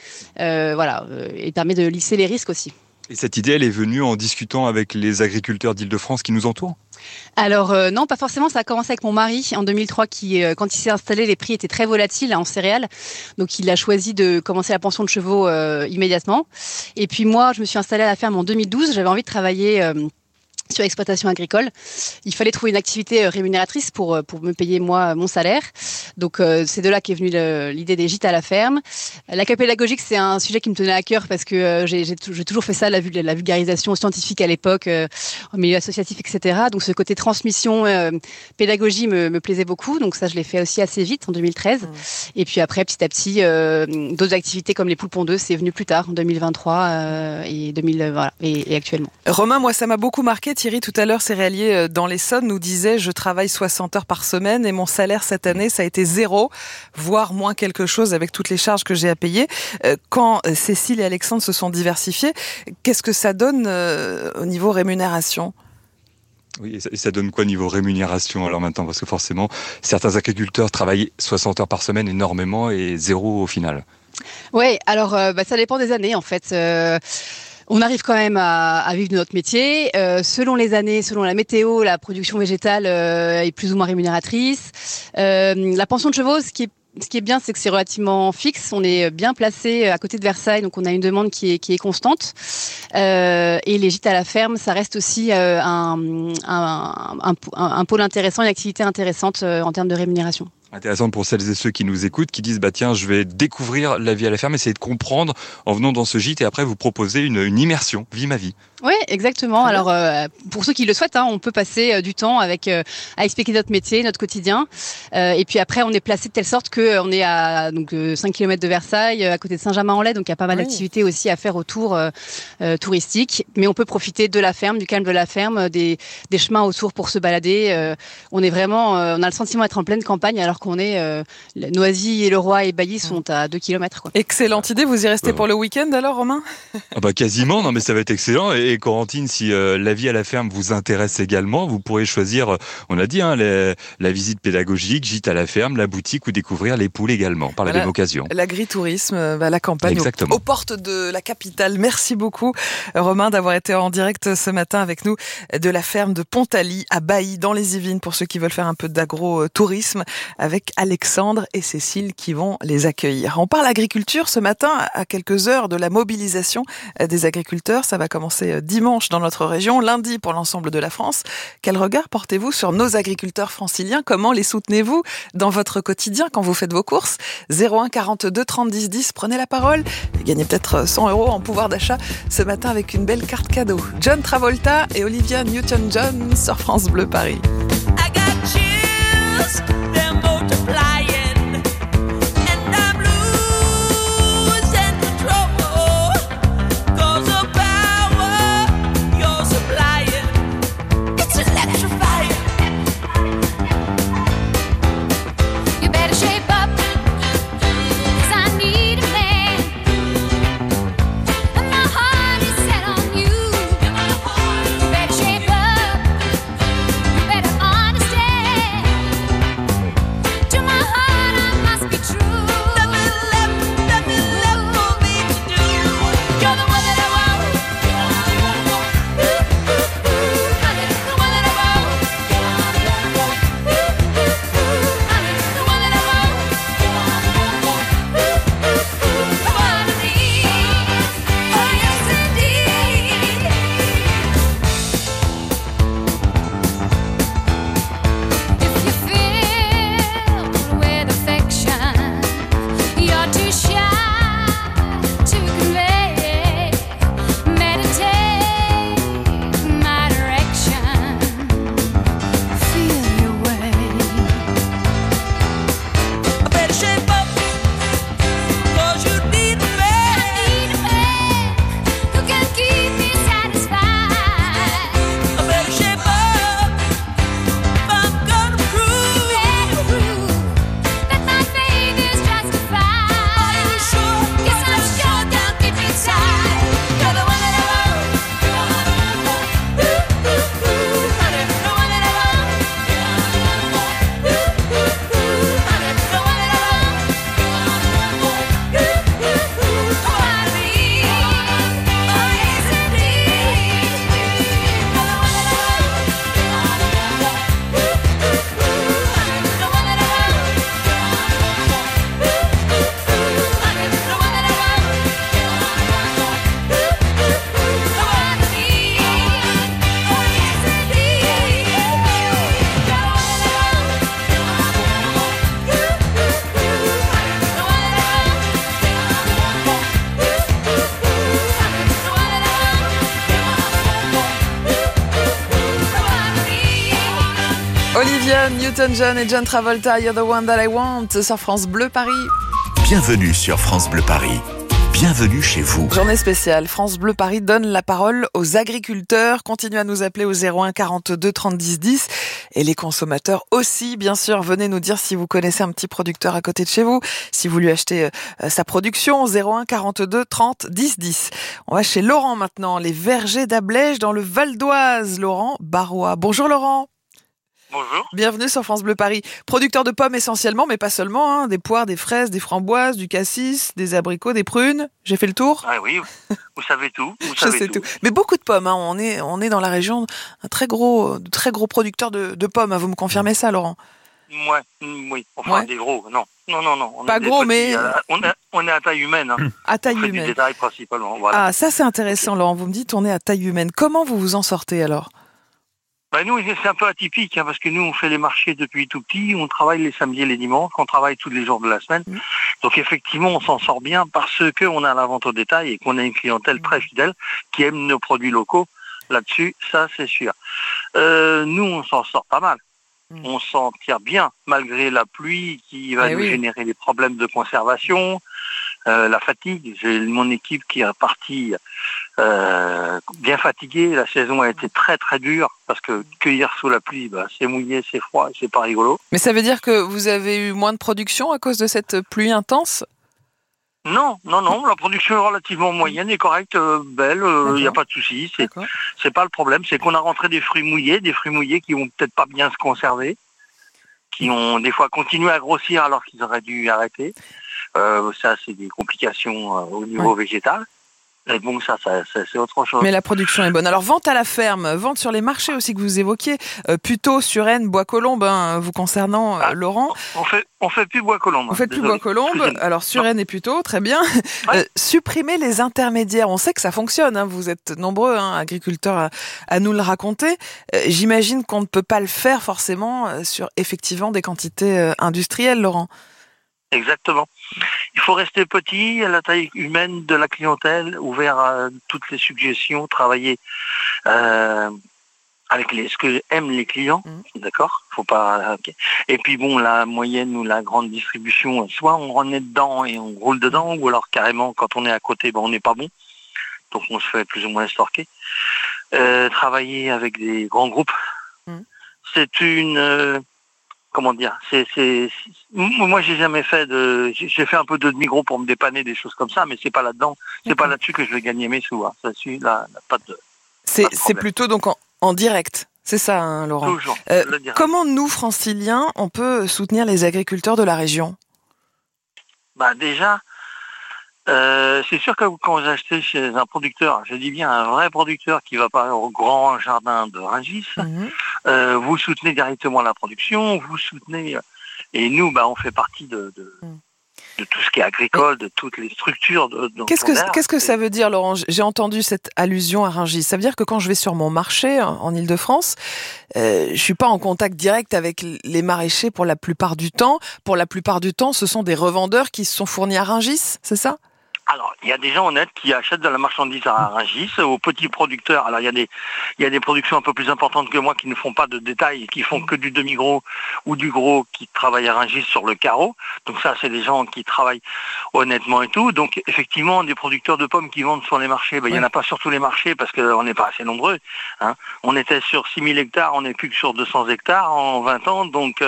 H: Et permet de lisser les risques aussi.
G: Et cette idée, elle est venue en discutant avec les agriculteurs d'Île-de-France qui nous entourent?
H: Alors non, pas forcément. Ça a commencé avec mon mari en 2003 qui, quand il s'est installé, les prix étaient très volatiles en céréales. Donc il a choisi de commencer la pension de chevaux immédiatement. Et puis moi, je me suis installée à la ferme en 2012. J'avais envie de travailler sur l'exploitation agricole. Il fallait trouver une activité rémunératrice pour me payer moi mon salaire. Donc c'est de là qu'est venue l'idée des gîtes à la ferme. L'accueil pédagogique, c'est un sujet qui me tenait à cœur parce que j'ai toujours fait ça, la vulgarisation scientifique à l'époque, en milieu associatif, etc. Donc ce côté transmission, pédagogie me plaisait beaucoup. Donc ça, je l'ai fait aussi assez vite en 2013. Et puis après, petit à petit, d'autres activités comme les poules pondeuses, c'est venu plus tard, en 2023 et actuellement.
B: Romain, moi, ça m'a beaucoup marqué. Thierry, tout à l'heure, céréalier dans l'Essonne, nous disait « Je travaille 60 heures par semaine et mon salaire cette année, ça a été 0, voire moins quelque chose avec toutes les charges que j'ai à payer. » Quand Cécile et Alexandre se sont diversifiés, qu'est-ce que ça donne au niveau rémunération ?
G: Oui, et ça donne quoi niveau rémunération alors maintenant? Parce que forcément, certains agriculteurs travaillent 60 heures par semaine énormément et 0 au final.
H: Oui, alors ça dépend des années en fait. On arrive quand même à vivre de notre métier. Selon les années, selon la météo, la production végétale est plus ou moins rémunératrice. La pension de chevaux, ce qui est bien, c'est que c'est relativement fixe. On est bien placé à côté de Versailles, donc on a une demande qui est constante. Et les gîtes à la ferme, ça reste aussi un pôle intéressant, une activité intéressante en termes de rémunération.
G: Intéressante pour celles et ceux qui nous écoutent, qui disent tiens, je vais découvrir la vie à la ferme, essayer de comprendre en venant dans ce gîte et après vous proposer une immersion, vie ma vie.
H: Oui, exactement. Alors, pour ceux qui le souhaitent, on peut passer du temps à expliquer notre métier, notre quotidien. Et puis après, on est placé de telle sorte qu'on est à 5 km de Versailles, à côté de Saint-Germain-en-Laye. Donc, il y a pas mal d'activités aussi à faire autour touristiques. Mais on peut profiter de la ferme, du calme de la ferme, des chemins autour pour se balader. On est vraiment, on a le sentiment d'être en pleine campagne alors qu'on est Noisy et Leroy et Bailly sont à 2 km. Quoi.
B: Excellente idée. Vous y restez pour le week-end alors, Romain ?
G: Quasiment. Non, mais ça va être excellent. Et Corentine, si la vie à la ferme vous intéresse également, vous pourrez choisir, on a dit, la visite pédagogique, gîte à la ferme, la boutique ou découvrir les poules également, par la même occasion.
B: L'agritourisme, la campagne, aux portes de la capitale. Merci beaucoup, Romain, d'avoir été en direct ce matin avec nous de la ferme de Pontaly à Bailly, dans les Yvelines, pour ceux qui veulent faire un peu d'agro-tourisme, avec Alexandre et Cécile qui vont les accueillir. On parle agriculture ce matin, à quelques heures de la mobilisation des agriculteurs. Ça va commencer dimanche dans notre région, lundi pour l'ensemble de la France. Quel regard portez-vous sur nos agriculteurs franciliens ? Comment les soutenez-vous dans votre quotidien quand vous faites vos courses ? 01 42 30 10 10, prenez la parole et gagnez peut-être 100 € en pouvoir d'achat ce matin avec une belle carte cadeau. John Travolta et Olivia Newton-John sur France Bleu Paris.
R: I got chills, they're multiplying.
B: Olivia Newton-John et John Travolta, You're the One That I Want sur France Bleu Paris.
F: Bienvenue sur France Bleu Paris. Bienvenue chez vous.
B: Journée spéciale. France Bleu Paris donne la parole aux agriculteurs. Continuez à nous appeler au 01 42 30 10 10. Et les consommateurs aussi, bien sûr. Venez nous dire si vous connaissez un petit producteur à côté de chez vous, si vous lui achetez sa production. 01 42 30 10 10. On va chez Laurent maintenant. Les vergers d'Ablège dans le Val d'Oise. Laurent Barrois. Bonjour Laurent.
T: Bonjour.
B: Bienvenue sur France Bleu Paris. Producteur de pommes essentiellement, mais pas seulement, des poires, des fraises, des framboises, du cassis, des abricots, des prunes. J'ai fait le tour.
T: Ah oui, vous savez tout.
B: Je sais tout. Mais beaucoup de pommes. On est dans la région de très gros producteurs de pommes. Vous me confirmez ça, Laurent?
T: Ouais, oui. Enfin, des gros. Non. On
B: pas gros, petits, mais
T: on est à taille humaine.
B: À taille humaine.
T: Du détail principalement. Voilà.
B: Ah, ça c'est intéressant, Laurent. Vous me dites on est à taille humaine. Comment vous vous en sortez alors?
T: Nous, c'est un peu atypique, parce que nous, on fait les marchés depuis tout petit, on travaille les samedis et les dimanches, on travaille tous les jours de la semaine. Donc effectivement, on s'en sort bien parce qu'on a la vente au détail et qu'on a une clientèle très fidèle qui aime nos produits locaux. Là-dessus, ça, c'est sûr. Nous, on s'en sort pas mal. On s'en tire bien, malgré la pluie qui va nous générer des problèmes de conservation, la fatigue. J'ai mon équipe qui est partie bien fatiguée. La saison a été très très dure parce que cueillir sous la pluie, c'est mouillé, c'est froid, c'est pas rigolo.
B: Mais ça veut dire que vous avez eu moins de production à cause de cette pluie intense ?
T: Non, la production est relativement moyenne et correcte, belle, il n'y a pas de souci. C'est pas le problème, c'est qu'on a rentré des fruits mouillés qui vont peut-être pas bien se conserver, qui ont des fois continué à grossir alors qu'ils auraient dû arrêter. Ça, c'est des complications au niveau végétal. Et bon, ça c'est autre chose.
B: Mais la production est bonne. Alors, vente à la ferme, vente sur les marchés aussi que vous évoquiez, Puteaux, Suresnes, Bois-Colombes, vous concernant, Laurent.
T: On fait plus Bois-Colombes.
B: On fait plus Bois-Colombes. Alors, Suresnes et Puteaux, très bien. Supprimer les intermédiaires. On sait que ça fonctionne. Vous êtes nombreux, agriculteurs, à nous le raconter. J'imagine qu'on ne peut pas le faire forcément sur effectivement des quantités industrielles, Laurent.
T: Exactement. Il faut rester petit, à la taille humaine de la clientèle, ouvert à toutes les suggestions, travailler avec ce que aiment les clients, d'accord ? Faut pas. Okay. Et puis bon, la moyenne ou la grande distribution, soit on renaît dedans et on roule dedans, ou alors carrément quand on est à côté, on n'est pas bon, donc on se fait plus ou moins estorquer. Travailler avec des grands groupes, c'est une. Comment dire, moi j'ai jamais fait j'ai fait un peu de demi-gros pour me dépanner des choses comme ça, mais c'est pas là-dedans, c'est pas là-dessus que je vais gagner mes sous. Ça suit, là, pas de.
B: C'est plutôt donc en direct, c'est ça, Laurent.
T: Toujours.
B: Comment nous, Franciliens, on peut soutenir les agriculteurs de la région ?
T: Déjà, c'est sûr que quand vous achetez chez un producteur, je dis bien un vrai producteur qui va pas au grand jardin de Rungis, vous soutenez directement la production, vous soutenez, et nous, on fait partie de tout ce qui est agricole, de toutes les structures.
B: Qu'est-ce que ça veut dire, Laurent ? J'ai entendu cette allusion à Rungis. Ça veut dire que quand je vais sur mon marché en Ile-de-France, je suis pas en contact direct avec les maraîchers pour la plupart du temps. Pour la plupart du temps, ce sont des revendeurs qui se sont fournis à Rungis, c'est ça ?
T: Alors, il y a des gens honnêtes qui achètent de la marchandise à Rungis, aux petits producteurs. Alors, il y a des productions un peu plus importantes que moi qui ne font pas de détails, qui font que du demi-gros ou du gros, qui travaillent à Rungis sur le carreau. Donc ça, c'est des gens qui travaillent honnêtement et tout. Donc, effectivement, des producteurs de pommes qui vendent sur les marchés, il n'y en a pas sur tous les marchés parce qu'on n'est pas assez nombreux. On était sur 6000 hectares, on n'est plus que sur 200 hectares en 20 ans. Donc,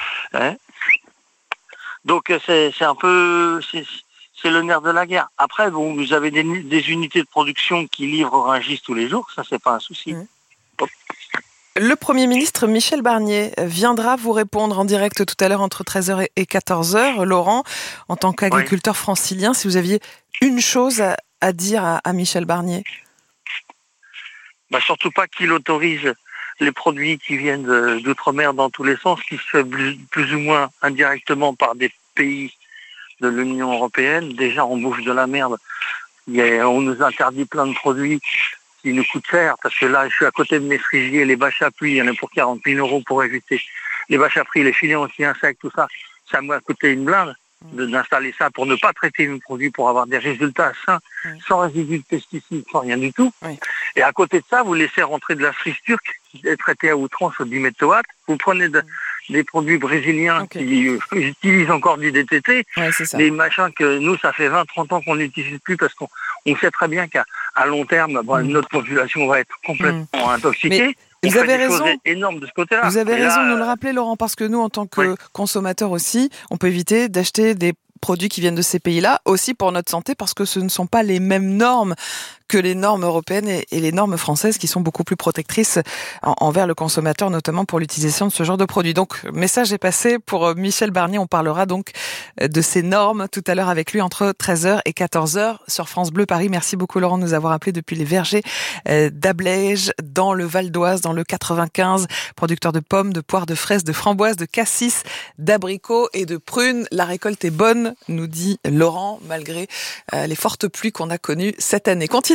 T: c'est un peu... C'est le nerf de la guerre. Après, vous avez des unités de production qui livrent Rungis tous les jours, ça c'est pas un souci.
B: Le Premier ministre Michel Barnier viendra vous répondre en direct tout à l'heure entre 13h et 14h. Laurent, en tant qu'agriculteur francilien, si vous aviez une chose à dire à Michel Barnier.
T: Surtout pas qu'il autorise les produits qui viennent d'outre-mer dans tous les sens, qui se fait plus ou moins indirectement par des pays de l'Union européenne. Déjà, on bouffe de la merde. On nous interdit plein de produits qui nous coûtent cher, parce que là, je suis à côté de mes frigiers, les bâches à pluie, il y en a pour 40 000 € pour éviter les bâches à pluie, les filets anti-insectes, tout ça. Ça m'a coûté une blinde d'installer ça pour ne pas traiter mes produits, pour avoir des résultats sains, sans résidus de pesticides, sans rien du tout. Et à côté de ça, vous laissez rentrer de la frise turque qui est traitée à outrance au diméthoate. Vous prenez des produits brésiliens qui utilisent encore du DDT, des machins que nous, ça fait 20-30 ans qu'on n'utilise plus parce qu'on sait très bien qu'à long terme, notre population va être complètement intoxiquée.
B: Vous avez raison.
T: Énorme de ce côté-là.
B: Vous avez raison de nous le rappeler, Laurent, parce que nous, en tant que consommateurs aussi, on peut éviter d'acheter des produits qui viennent de ces pays-là, aussi pour notre santé, parce que ce ne sont pas les mêmes normes que les normes européennes et les normes françaises qui sont beaucoup plus protectrices envers le consommateur, notamment pour l'utilisation de ce genre de produits. Donc, message est passé pour Michel Barnier. On parlera donc de ces normes tout à l'heure avec lui entre 13h et 14h sur France Bleu Paris. Merci beaucoup, Laurent, de nous avoir appelé depuis les vergers d'Ablège, dans le Val d'Oise, dans le 95, producteur de pommes, de poires, de fraises, de framboises, de cassis, d'abricots et de prunes. La récolte est bonne, nous dit Laurent, malgré les fortes pluies qu'on a connues cette année. Continuez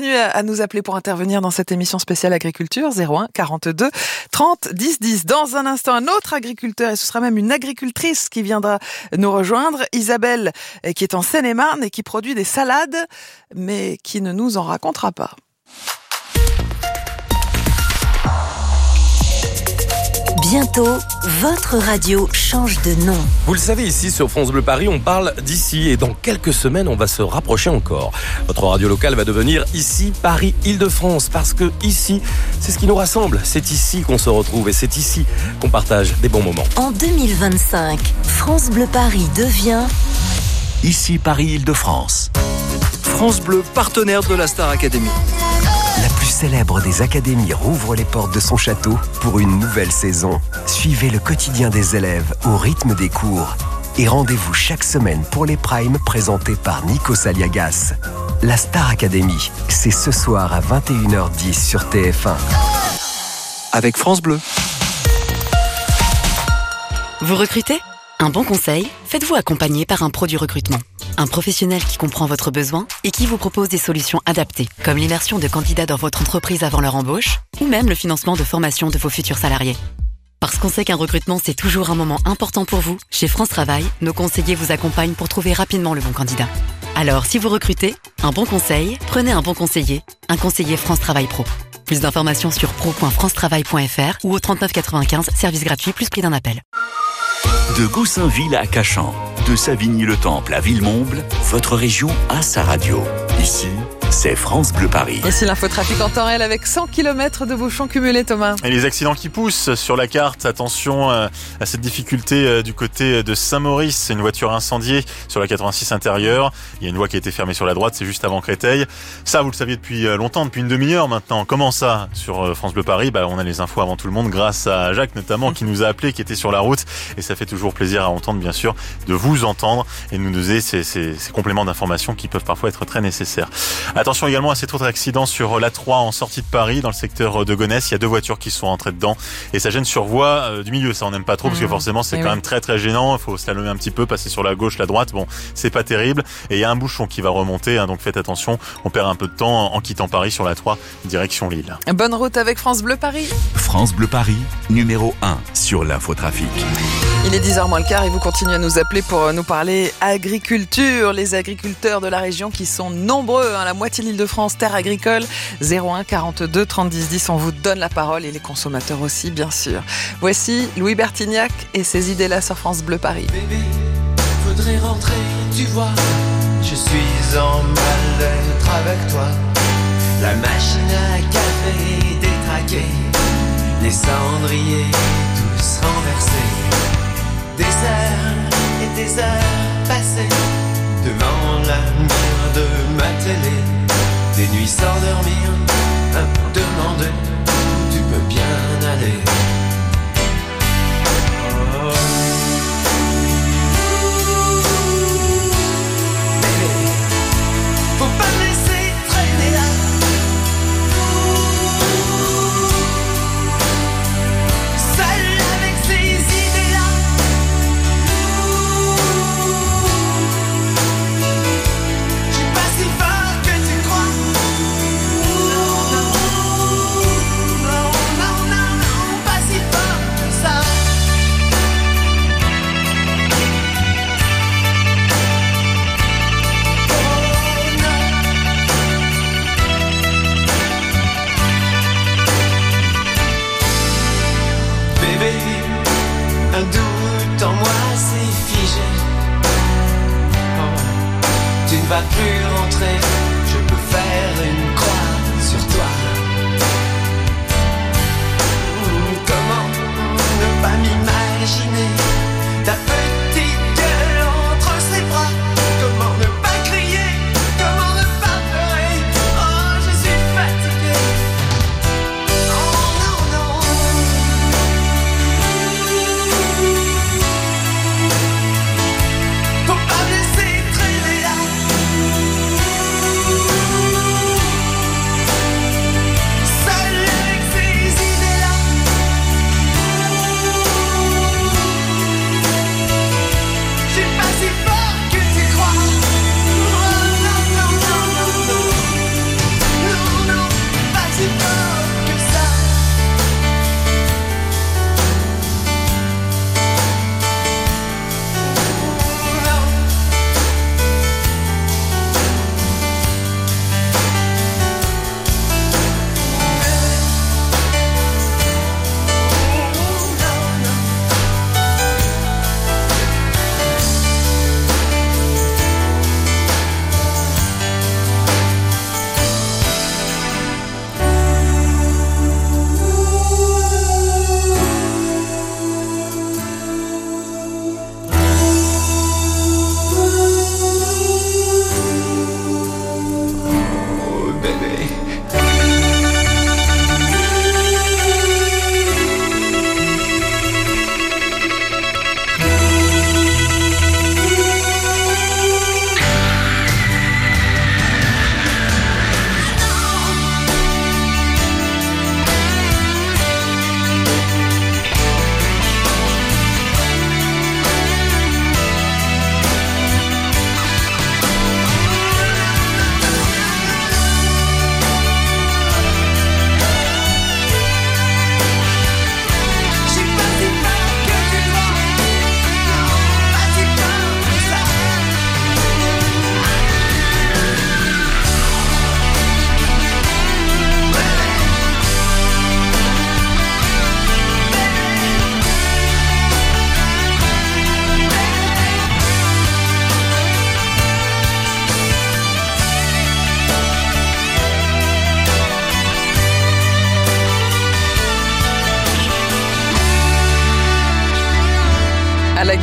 B: continuez à nous appeler pour intervenir dans cette émission spéciale agriculture 01 42 30 10 10. Dans un instant, un autre agriculteur, et ce sera même une agricultrice qui viendra nous rejoindre, Isabelle, qui est en Seine-et-Marne et qui produit des salades, mais qui ne nous en racontera pas.
O: Bientôt, votre radio change de nom.
U: Vous le savez, ici sur France Bleu Paris, on parle d'ici et dans quelques semaines, on va se rapprocher encore. Votre radio locale va devenir ici Paris Île-de-France parce que ici, c'est ce qui nous rassemble. C'est ici qu'on se retrouve et c'est ici qu'on partage des bons moments.
O: En 2025, France Bleu Paris devient
F: Ici Paris Île-de-France.
V: France Bleu, partenaire de la Star Academy.
M: La plus célèbre des académies rouvre les portes de son château pour une nouvelle saison. Suivez le quotidien des élèves au rythme des cours. Et rendez-vous chaque semaine pour les primes présentés par Nico Saliagas. La Star Academy, c'est ce soir à 21h10 sur TF1.
V: Avec France Bleu.
N: Vous recrutez ? Un bon conseil, faites-vous accompagner par un pro du recrutement. Un professionnel qui comprend votre besoin et qui vous propose des solutions adaptées, comme l'immersion de candidats dans votre entreprise avant leur embauche, ou même le financement de formation de vos futurs salariés. Parce qu'on sait qu'un recrutement, c'est toujours un moment important pour vous, chez France Travail, nos conseillers vous accompagnent pour trouver rapidement le bon candidat. Alors, si vous recrutez, un bon conseil, prenez un bon conseiller, un conseiller France Travail Pro. Plus d'informations sur pro.francetravail.fr ou au 39 95, service gratuit plus prix d'un appel.
F: De Goussainville à Cachan, de Savigny-le-Temple à Villemomble, votre région a sa radio. Ici, c'est France Bleu Paris.
B: Ici l'infotrafic en temps réel avec 100 km de bouchons cumulés, Thomas.
A: Et les accidents qui poussent sur la carte. Attention à cette difficulté du côté de Saint-Maurice. C'est une voiture incendiée sur la 86 intérieure. Il y a une voie qui a été fermée sur la droite, c'est juste avant Créteil. Ça, vous le saviez depuis longtemps, depuis une demi-heure maintenant. Comment ça, sur France Bleu Paris? On a les infos avant tout le monde grâce à Jacques notamment qui nous a appelé, qui était sur la route. Et ça fait toujours plaisir à entendre, bien sûr, de vous entendre et de nous donner ces compléments d'informations qui peuvent parfois être très nécessaires. Attention également à cet autre accident sur l'A3 en sortie de Paris, dans le secteur de Gonesse. Il y a deux voitures qui sont entrées dedans et ça gêne sur voie du milieu. Ça, on n'aime pas trop parce que forcément, c'est quand même très très gênant. Il faut slalomer un petit peu, passer sur la gauche, la droite. Bon, c'est pas terrible. Et il y a un bouchon qui va remonter, donc faites attention. On perd un peu de temps en quittant Paris sur l'A3, direction Lille.
B: Bonne route avec France Bleu Paris.
F: France Bleu Paris, numéro 1 sur l'infotrafic.
B: Il est 10h moins le quart et vous continuez à nous appeler pour nous parler agriculture. Les agriculteurs de la région qui sont nombreux, la moitié de l'Île-de-France, terre agricole. 01 42 30 10 10, on vous donne la parole et les consommateurs aussi, bien sûr. Voici Louis Bertignac et ses idées-là sur France Bleu Paris.
W: Bébé, faudrait rentrer, tu vois. Je suis en mal-être avec toi. La machine à café détraquée, les cendriers tous renversés. Des heures et des heures passées devant la lumière de ma télé. Des nuits sans dormir, à me demander où tu peux bien aller. Oh. Bébé, faut pas me laisser traîner là. Seul avec ces idées-là. Je suis pas si fort que tu crois. Non, pas si fort que ça. Bébé, un doute en moi s'est figé. Oh, tu ne vas plus rentrer, je peux faire une croix sur toi. Comment ne pas m'imaginer ta petite gueule entre ses bras? Comment ne pas crier? Comment ne pas pleurer? Oh, je suis fatigué. Oh non, non. Faut pas me laisser traîner là. Seul avec ces idées-là.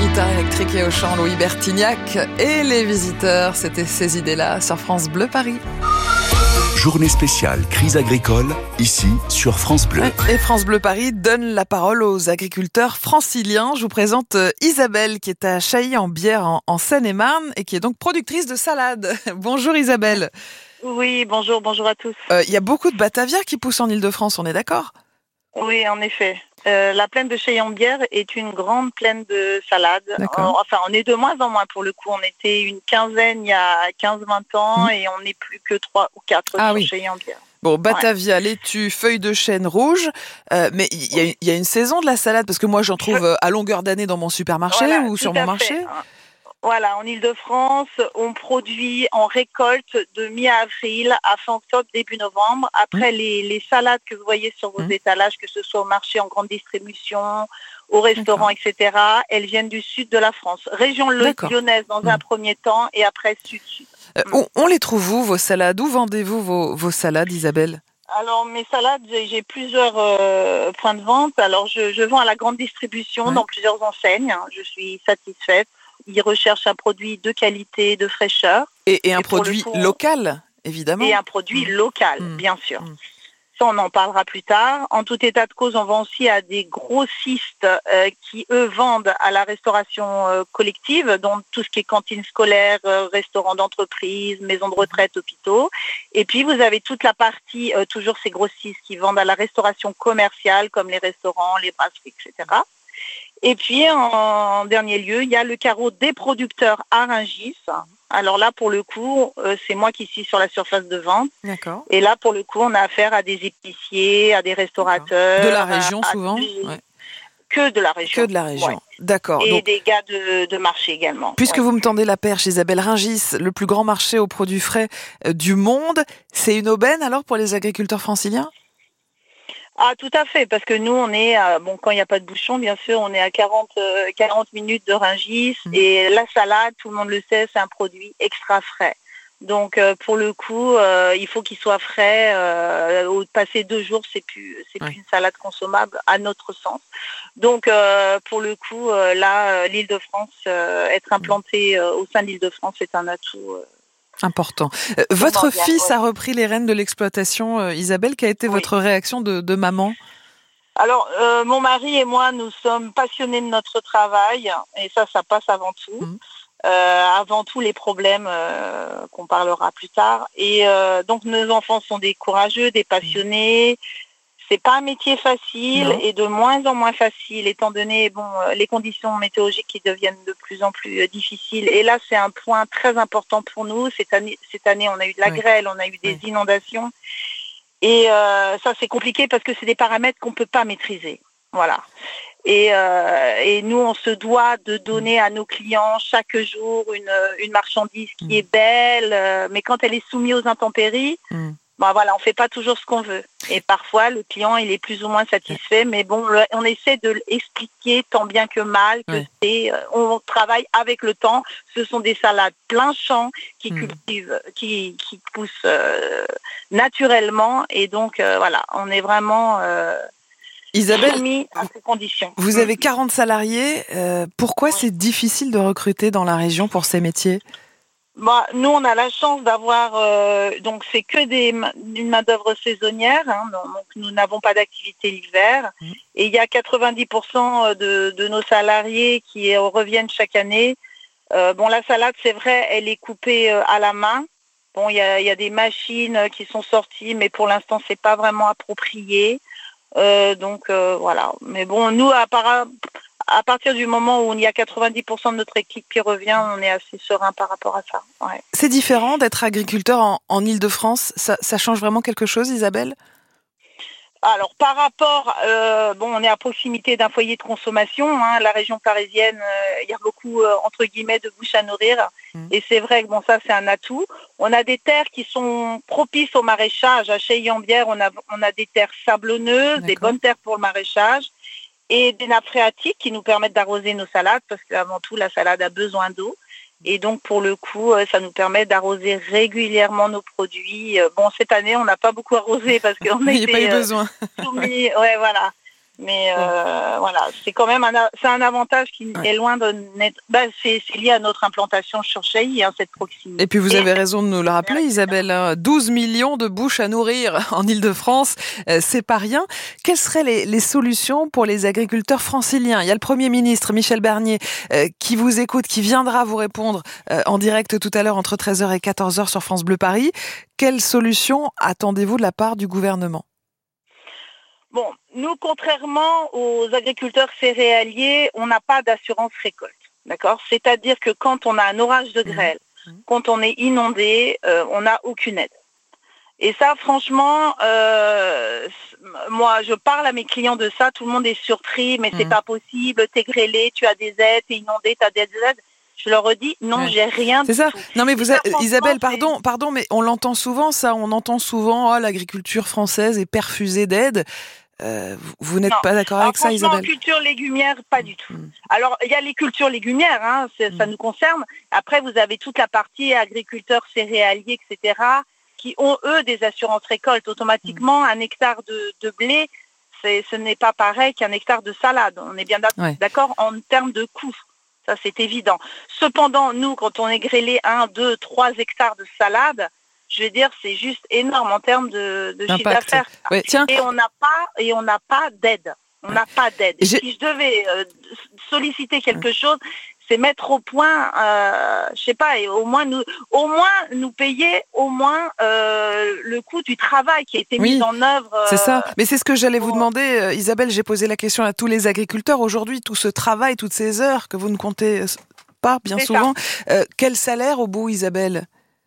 B: Guitare électrique et au chant, Louis Bertignac et les visiteurs. C'était ces idées-là sur France Bleu Paris.
F: Journée spéciale crise agricole, ici sur France Bleu.
B: Et France Bleu Paris donne la parole aux agriculteurs franciliens. Je vous présente Isabelle qui est à Chailly-en-Bière en Seine-et-Marne et qui est donc productrice de salade. Bonjour Isabelle.
D: Oui, bonjour à tous.
B: Il y a beaucoup de batavières qui poussent en Ile-de-France, on est d'accord ?
D: Oui, en effet. La plaine de Chailly-en-Bière est une grande plaine de salade. On est de moins en moins pour le coup. On était une quinzaine il y a 15-20 ans et on n'est plus que 3 ou 4 sur Chailly-en-Bière.
B: Bon, Batavia, laitue, feuilles de chêne rouge, mais il y a une saison de la salade, parce que moi j'en trouve à longueur d'année dans mon supermarché ou sur mon marché.
D: Voilà, en Ile-de-France, on produit en récolte de mi-avril à fin octobre, début novembre. Après, les salades que vous voyez sur vos étalages, que ce soit au marché en grande distribution, au restaurant, etc., elles viennent du sud de la France. Région lyonnaise dans un premier temps et après sud-sud.
B: On les trouve où, vos salades ? Où vendez-vous vos salades, Isabelle ?
D: Alors, mes salades, j'ai plusieurs points de vente. Alors, je vends à la grande distribution dans plusieurs enseignes. Je suis satisfaite. Ils recherchent un produit de qualité, de fraîcheur.
B: Et un produit local, évidemment.
D: Et un produit local, bien sûr. Ça, on en parlera plus tard. En tout état de cause, on vend aussi à des grossistes qui, eux, vendent à la restauration collective, donc tout ce qui est cantine scolaire, restaurant d'entreprise, maison de retraite, hôpitaux. Et puis, vous avez toute la partie, toujours ces grossistes qui vendent à la restauration commerciale, comme les restaurants, les brasseries, etc. Et puis, en dernier lieu, il y a le carreau des producteurs à Rungis. Alors là, pour le coup, c'est moi qui suis sur la surface de vente.
B: D'accord.
D: Et là, pour le coup, on a affaire à des épiciers, à des restaurateurs.
B: De la région, souvent
D: Que de la région.
B: Que de la région, d'accord.
D: Et donc, des gars de marché également.
B: Puisque vous me tendez la perche, Isabelle, Rungis, le plus grand marché aux produits frais du monde, c'est une aubaine alors pour les agriculteurs franciliens ?
D: Ah, tout à fait, parce que nous, on est, quand il n'y a pas de bouchon, bien sûr, on est à 40 minutes de Rungis. Et la salade, tout le monde le sait, c'est un produit extra frais. Donc, pour le coup, il faut qu'il soit frais. Au passé 2 jours, c'est plus une salade consommable, à notre sens. Donc, pour le coup, là, l'Île-de-France, être implanté au sein de l'Île-de-France, c'est un atout
B: important. Votre fils a repris les rênes de l'exploitation, Isabelle. Quelle a été votre réaction de maman ?
D: Alors, mon mari et moi, nous sommes passionnés de notre travail et ça passe avant tout. Avant tout les problèmes qu'on parlera plus tard. Et donc, nos enfants sont des courageux, des passionnés. C'est pas un métier facile et de moins en moins facile, étant donné les conditions météorologiques qui deviennent de plus en plus difficiles. Et là, c'est un point très important pour nous. Cette année, on a eu de la grêle, on a eu des inondations. Et ça, c'est compliqué parce que c'est des paramètres qu'on peut pas maîtriser. Voilà. Et nous, on se doit de donner à nos clients chaque jour une marchandise qui est belle, mais quand elle est soumise aux intempéries, on fait pas toujours ce qu'on veut. Et parfois, le client, il est plus ou moins satisfait, mais on essaie de l'expliquer tant bien que mal que on travaille avec le temps. Ce sont des salades plein champ qui cultivent, qui poussent naturellement. Et donc, on est vraiment
B: Isabelle,
D: à ces conditions.
B: Vous avez 40 salariés. Pourquoi c'est difficile de recruter dans la région pour ces métiers ?
D: Nous, on a la chance d'avoir, donc c'est que une main-d'œuvre saisonnière, donc nous n'avons pas d'activité l'hiver. Et il y a 90% de nos salariés qui reviennent chaque année. La salade, c'est vrai, elle est coupée à la main. Il y a des machines qui sont sorties, mais pour l'instant, c'est pas vraiment approprié. Voilà. Mais nous, à partir du moment où il y a 90% de notre équipe qui revient, on est assez serein par rapport à ça. Ouais.
B: C'est différent d'être agriculteur en Ile-de-France. Ça change vraiment quelque chose, Isabelle ?
D: Alors, par rapport, on est à proximité d'un foyer de consommation. La région parisienne, il y a beaucoup, entre guillemets, de bouches à nourrir. Et c'est vrai que ça, c'est un atout. On a des terres qui sont propices au maraîchage. À Chailly-en-Bière, on a des terres sablonneuses, des bonnes terres pour le maraîchage. Et des nappes phréatiques qui nous permettent d'arroser nos salades, parce qu'avant tout, la salade a besoin d'eau. Et donc, pour le coup, ça nous permet d'arroser régulièrement nos produits. Cette année, on n'a pas beaucoup arrosé parce qu'on
B: il n'y a pas eu besoin.
D: Soumis. Ouais, voilà. Mais voilà, c'est quand même un avantage qui est loin de n'être... c'est lié à notre implantation sur Chailly, cette proximité.
B: Et puis vous avez raison de nous le rappeler, Isabelle, 12 millions de bouches à nourrir en Île-de-France, c'est pas rien. Quelles seraient les solutions pour les agriculteurs franciliens ? Il y a le Premier ministre, Michel Barnier, qui vous écoute, qui viendra vous répondre en direct tout à l'heure entre 13h et 14h sur France Bleu Paris. Quelles solutions attendez-vous de la part du gouvernement ?
D: Bon, nous, contrairement aux agriculteurs céréaliers, on n'a pas d'assurance récolte, d'accord ? C'est-à-dire que quand on a un orage de grêle, quand on est inondé, on n'a aucune aide. Et ça, franchement, moi, je parle à mes clients de ça, tout le monde est surpris, mais c'est pas possible, t'es grêlé, tu as des aides, t'es inondé, t'as des aides. Je leur redis, non, j'ai rien du tout.
B: C'est ça. Non, mais Isabelle, pardon, mais on l'entend souvent, ça. On entend souvent, l'agriculture française est perfusée d'aides. Vous n'êtes pas d'accord avec ça, Isabelle ?
D: En culture légumière, pas du tout. Alors, il y a les cultures légumières, ça nous concerne. Après, vous avez toute la partie agriculteurs céréaliers, etc., qui ont, eux, des assurances récoltes. Automatiquement, un hectare de blé, ce n'est pas pareil qu'un hectare de salade. On est bien d'accord en termes de coûts. Ça, c'est évident. Cependant, nous, quand on est grêlé 1, 2, 3 hectares de salade, je veux dire, c'est juste énorme en termes de chiffre d'affaires.
B: Ouais,
D: et on n'a pas d'aide. On n'a pas d'aide. Si je devais solliciter quelque chose, c'est mettre au point, je sais pas, et au moins nous payer au moins le coût du travail qui a été mis en œuvre.
B: C'est ça. Mais c'est ce que j'allais vous demander, Isabelle. J'ai posé la question à tous les agriculteurs aujourd'hui. Tout ce travail, toutes ces heures que vous ne comptez pas bien souvent. Quel salaire au bout, Isabelle ?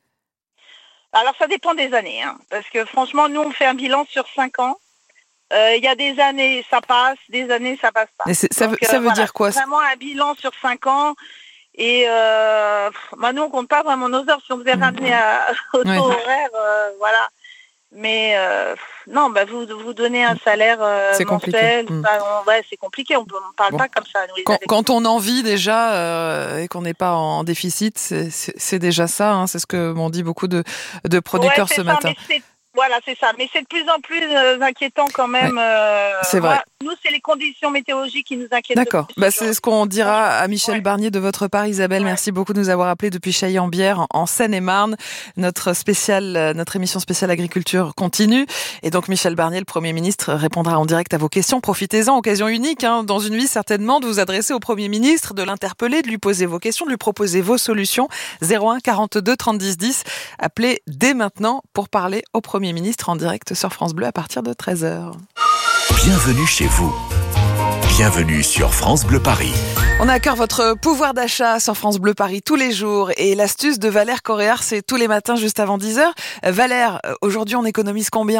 D: Alors ça dépend des années, parce que franchement, nous on fait un bilan sur 5 ans. Il y a des années ça passe, des années ça passe pas.
B: Mais ça veut dire quoi ?
D: Vraiment un bilan sur 5 ans. Et nous on compte pas vraiment nos heures. Si on devait ramener au taux horaire, voilà. Mais non, vous donnez un salaire mensuel. C'est compliqué. On parle pas comme ça. Nous,
B: quand on en vit déjà et qu'on n'est pas en déficit, c'est déjà ça. C'est ce que m'ont dit beaucoup de producteurs ce matin.
D: Voilà, c'est ça. Mais c'est de plus en plus inquiétant quand même.
B: C'est vrai.
D: Nous, c'est les conditions météorologiques qui nous inquiètent.
B: D'accord. C'est ce qu'on dira à Michel Barnier de votre part, Isabelle. Merci beaucoup de nous avoir appelés depuis Chailly-en-Bière, en Seine-et-Marne. Notre émission spéciale agriculture continue. Et donc, Michel Barnier, le Premier ministre, répondra en direct à vos questions. Profitez-en, occasion unique, dans une vie certainement, de vous adresser au Premier ministre, de l'interpeller, de lui poser vos questions, de lui proposer vos solutions. 01 42 30 10 10. Appelez dès maintenant pour parler au Premier ministre en direct sur France Bleu à partir de 13h.
F: Bienvenue chez vous. Bienvenue sur France Bleu Paris.
B: On a à cœur votre pouvoir d'achat sur France Bleu Paris tous les jours. Et l'astuce de Valère Coréard, c'est tous les matins juste avant 10h. Valère, aujourd'hui on économise combien ?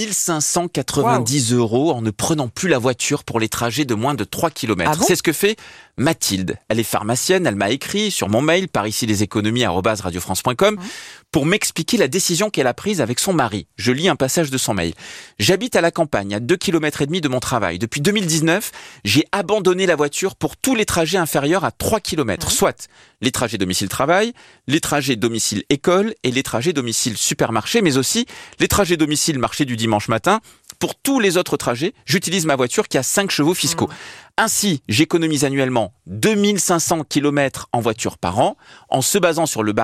C: 1590 € en ne prenant plus la voiture pour les trajets de moins de 3 km.
B: Ah bon ?
C: C'est ce que fait Mathilde. Elle est pharmacienne, elle m'a écrit sur mon mail par ici leséconomies@radiofrance.com pour m'expliquer la décision qu'elle a prise avec son mari. Je lis un passage de son mail. J'habite à la campagne, à 2,5 km de mon travail. Depuis 2019, j'ai abandonné la voiture pour tous les trajets inférieurs à 3 km, soit les trajets domicile-travail, les trajets domicile-école et les trajets domicile-supermarché, mais aussi les trajets domicile-marché du dimanche matin. Pour tous les autres trajets, j'utilise ma voiture qui a 5 chevaux fiscaux. Ainsi, j'économise annuellement 2500 km en voiture par an en se basant sur le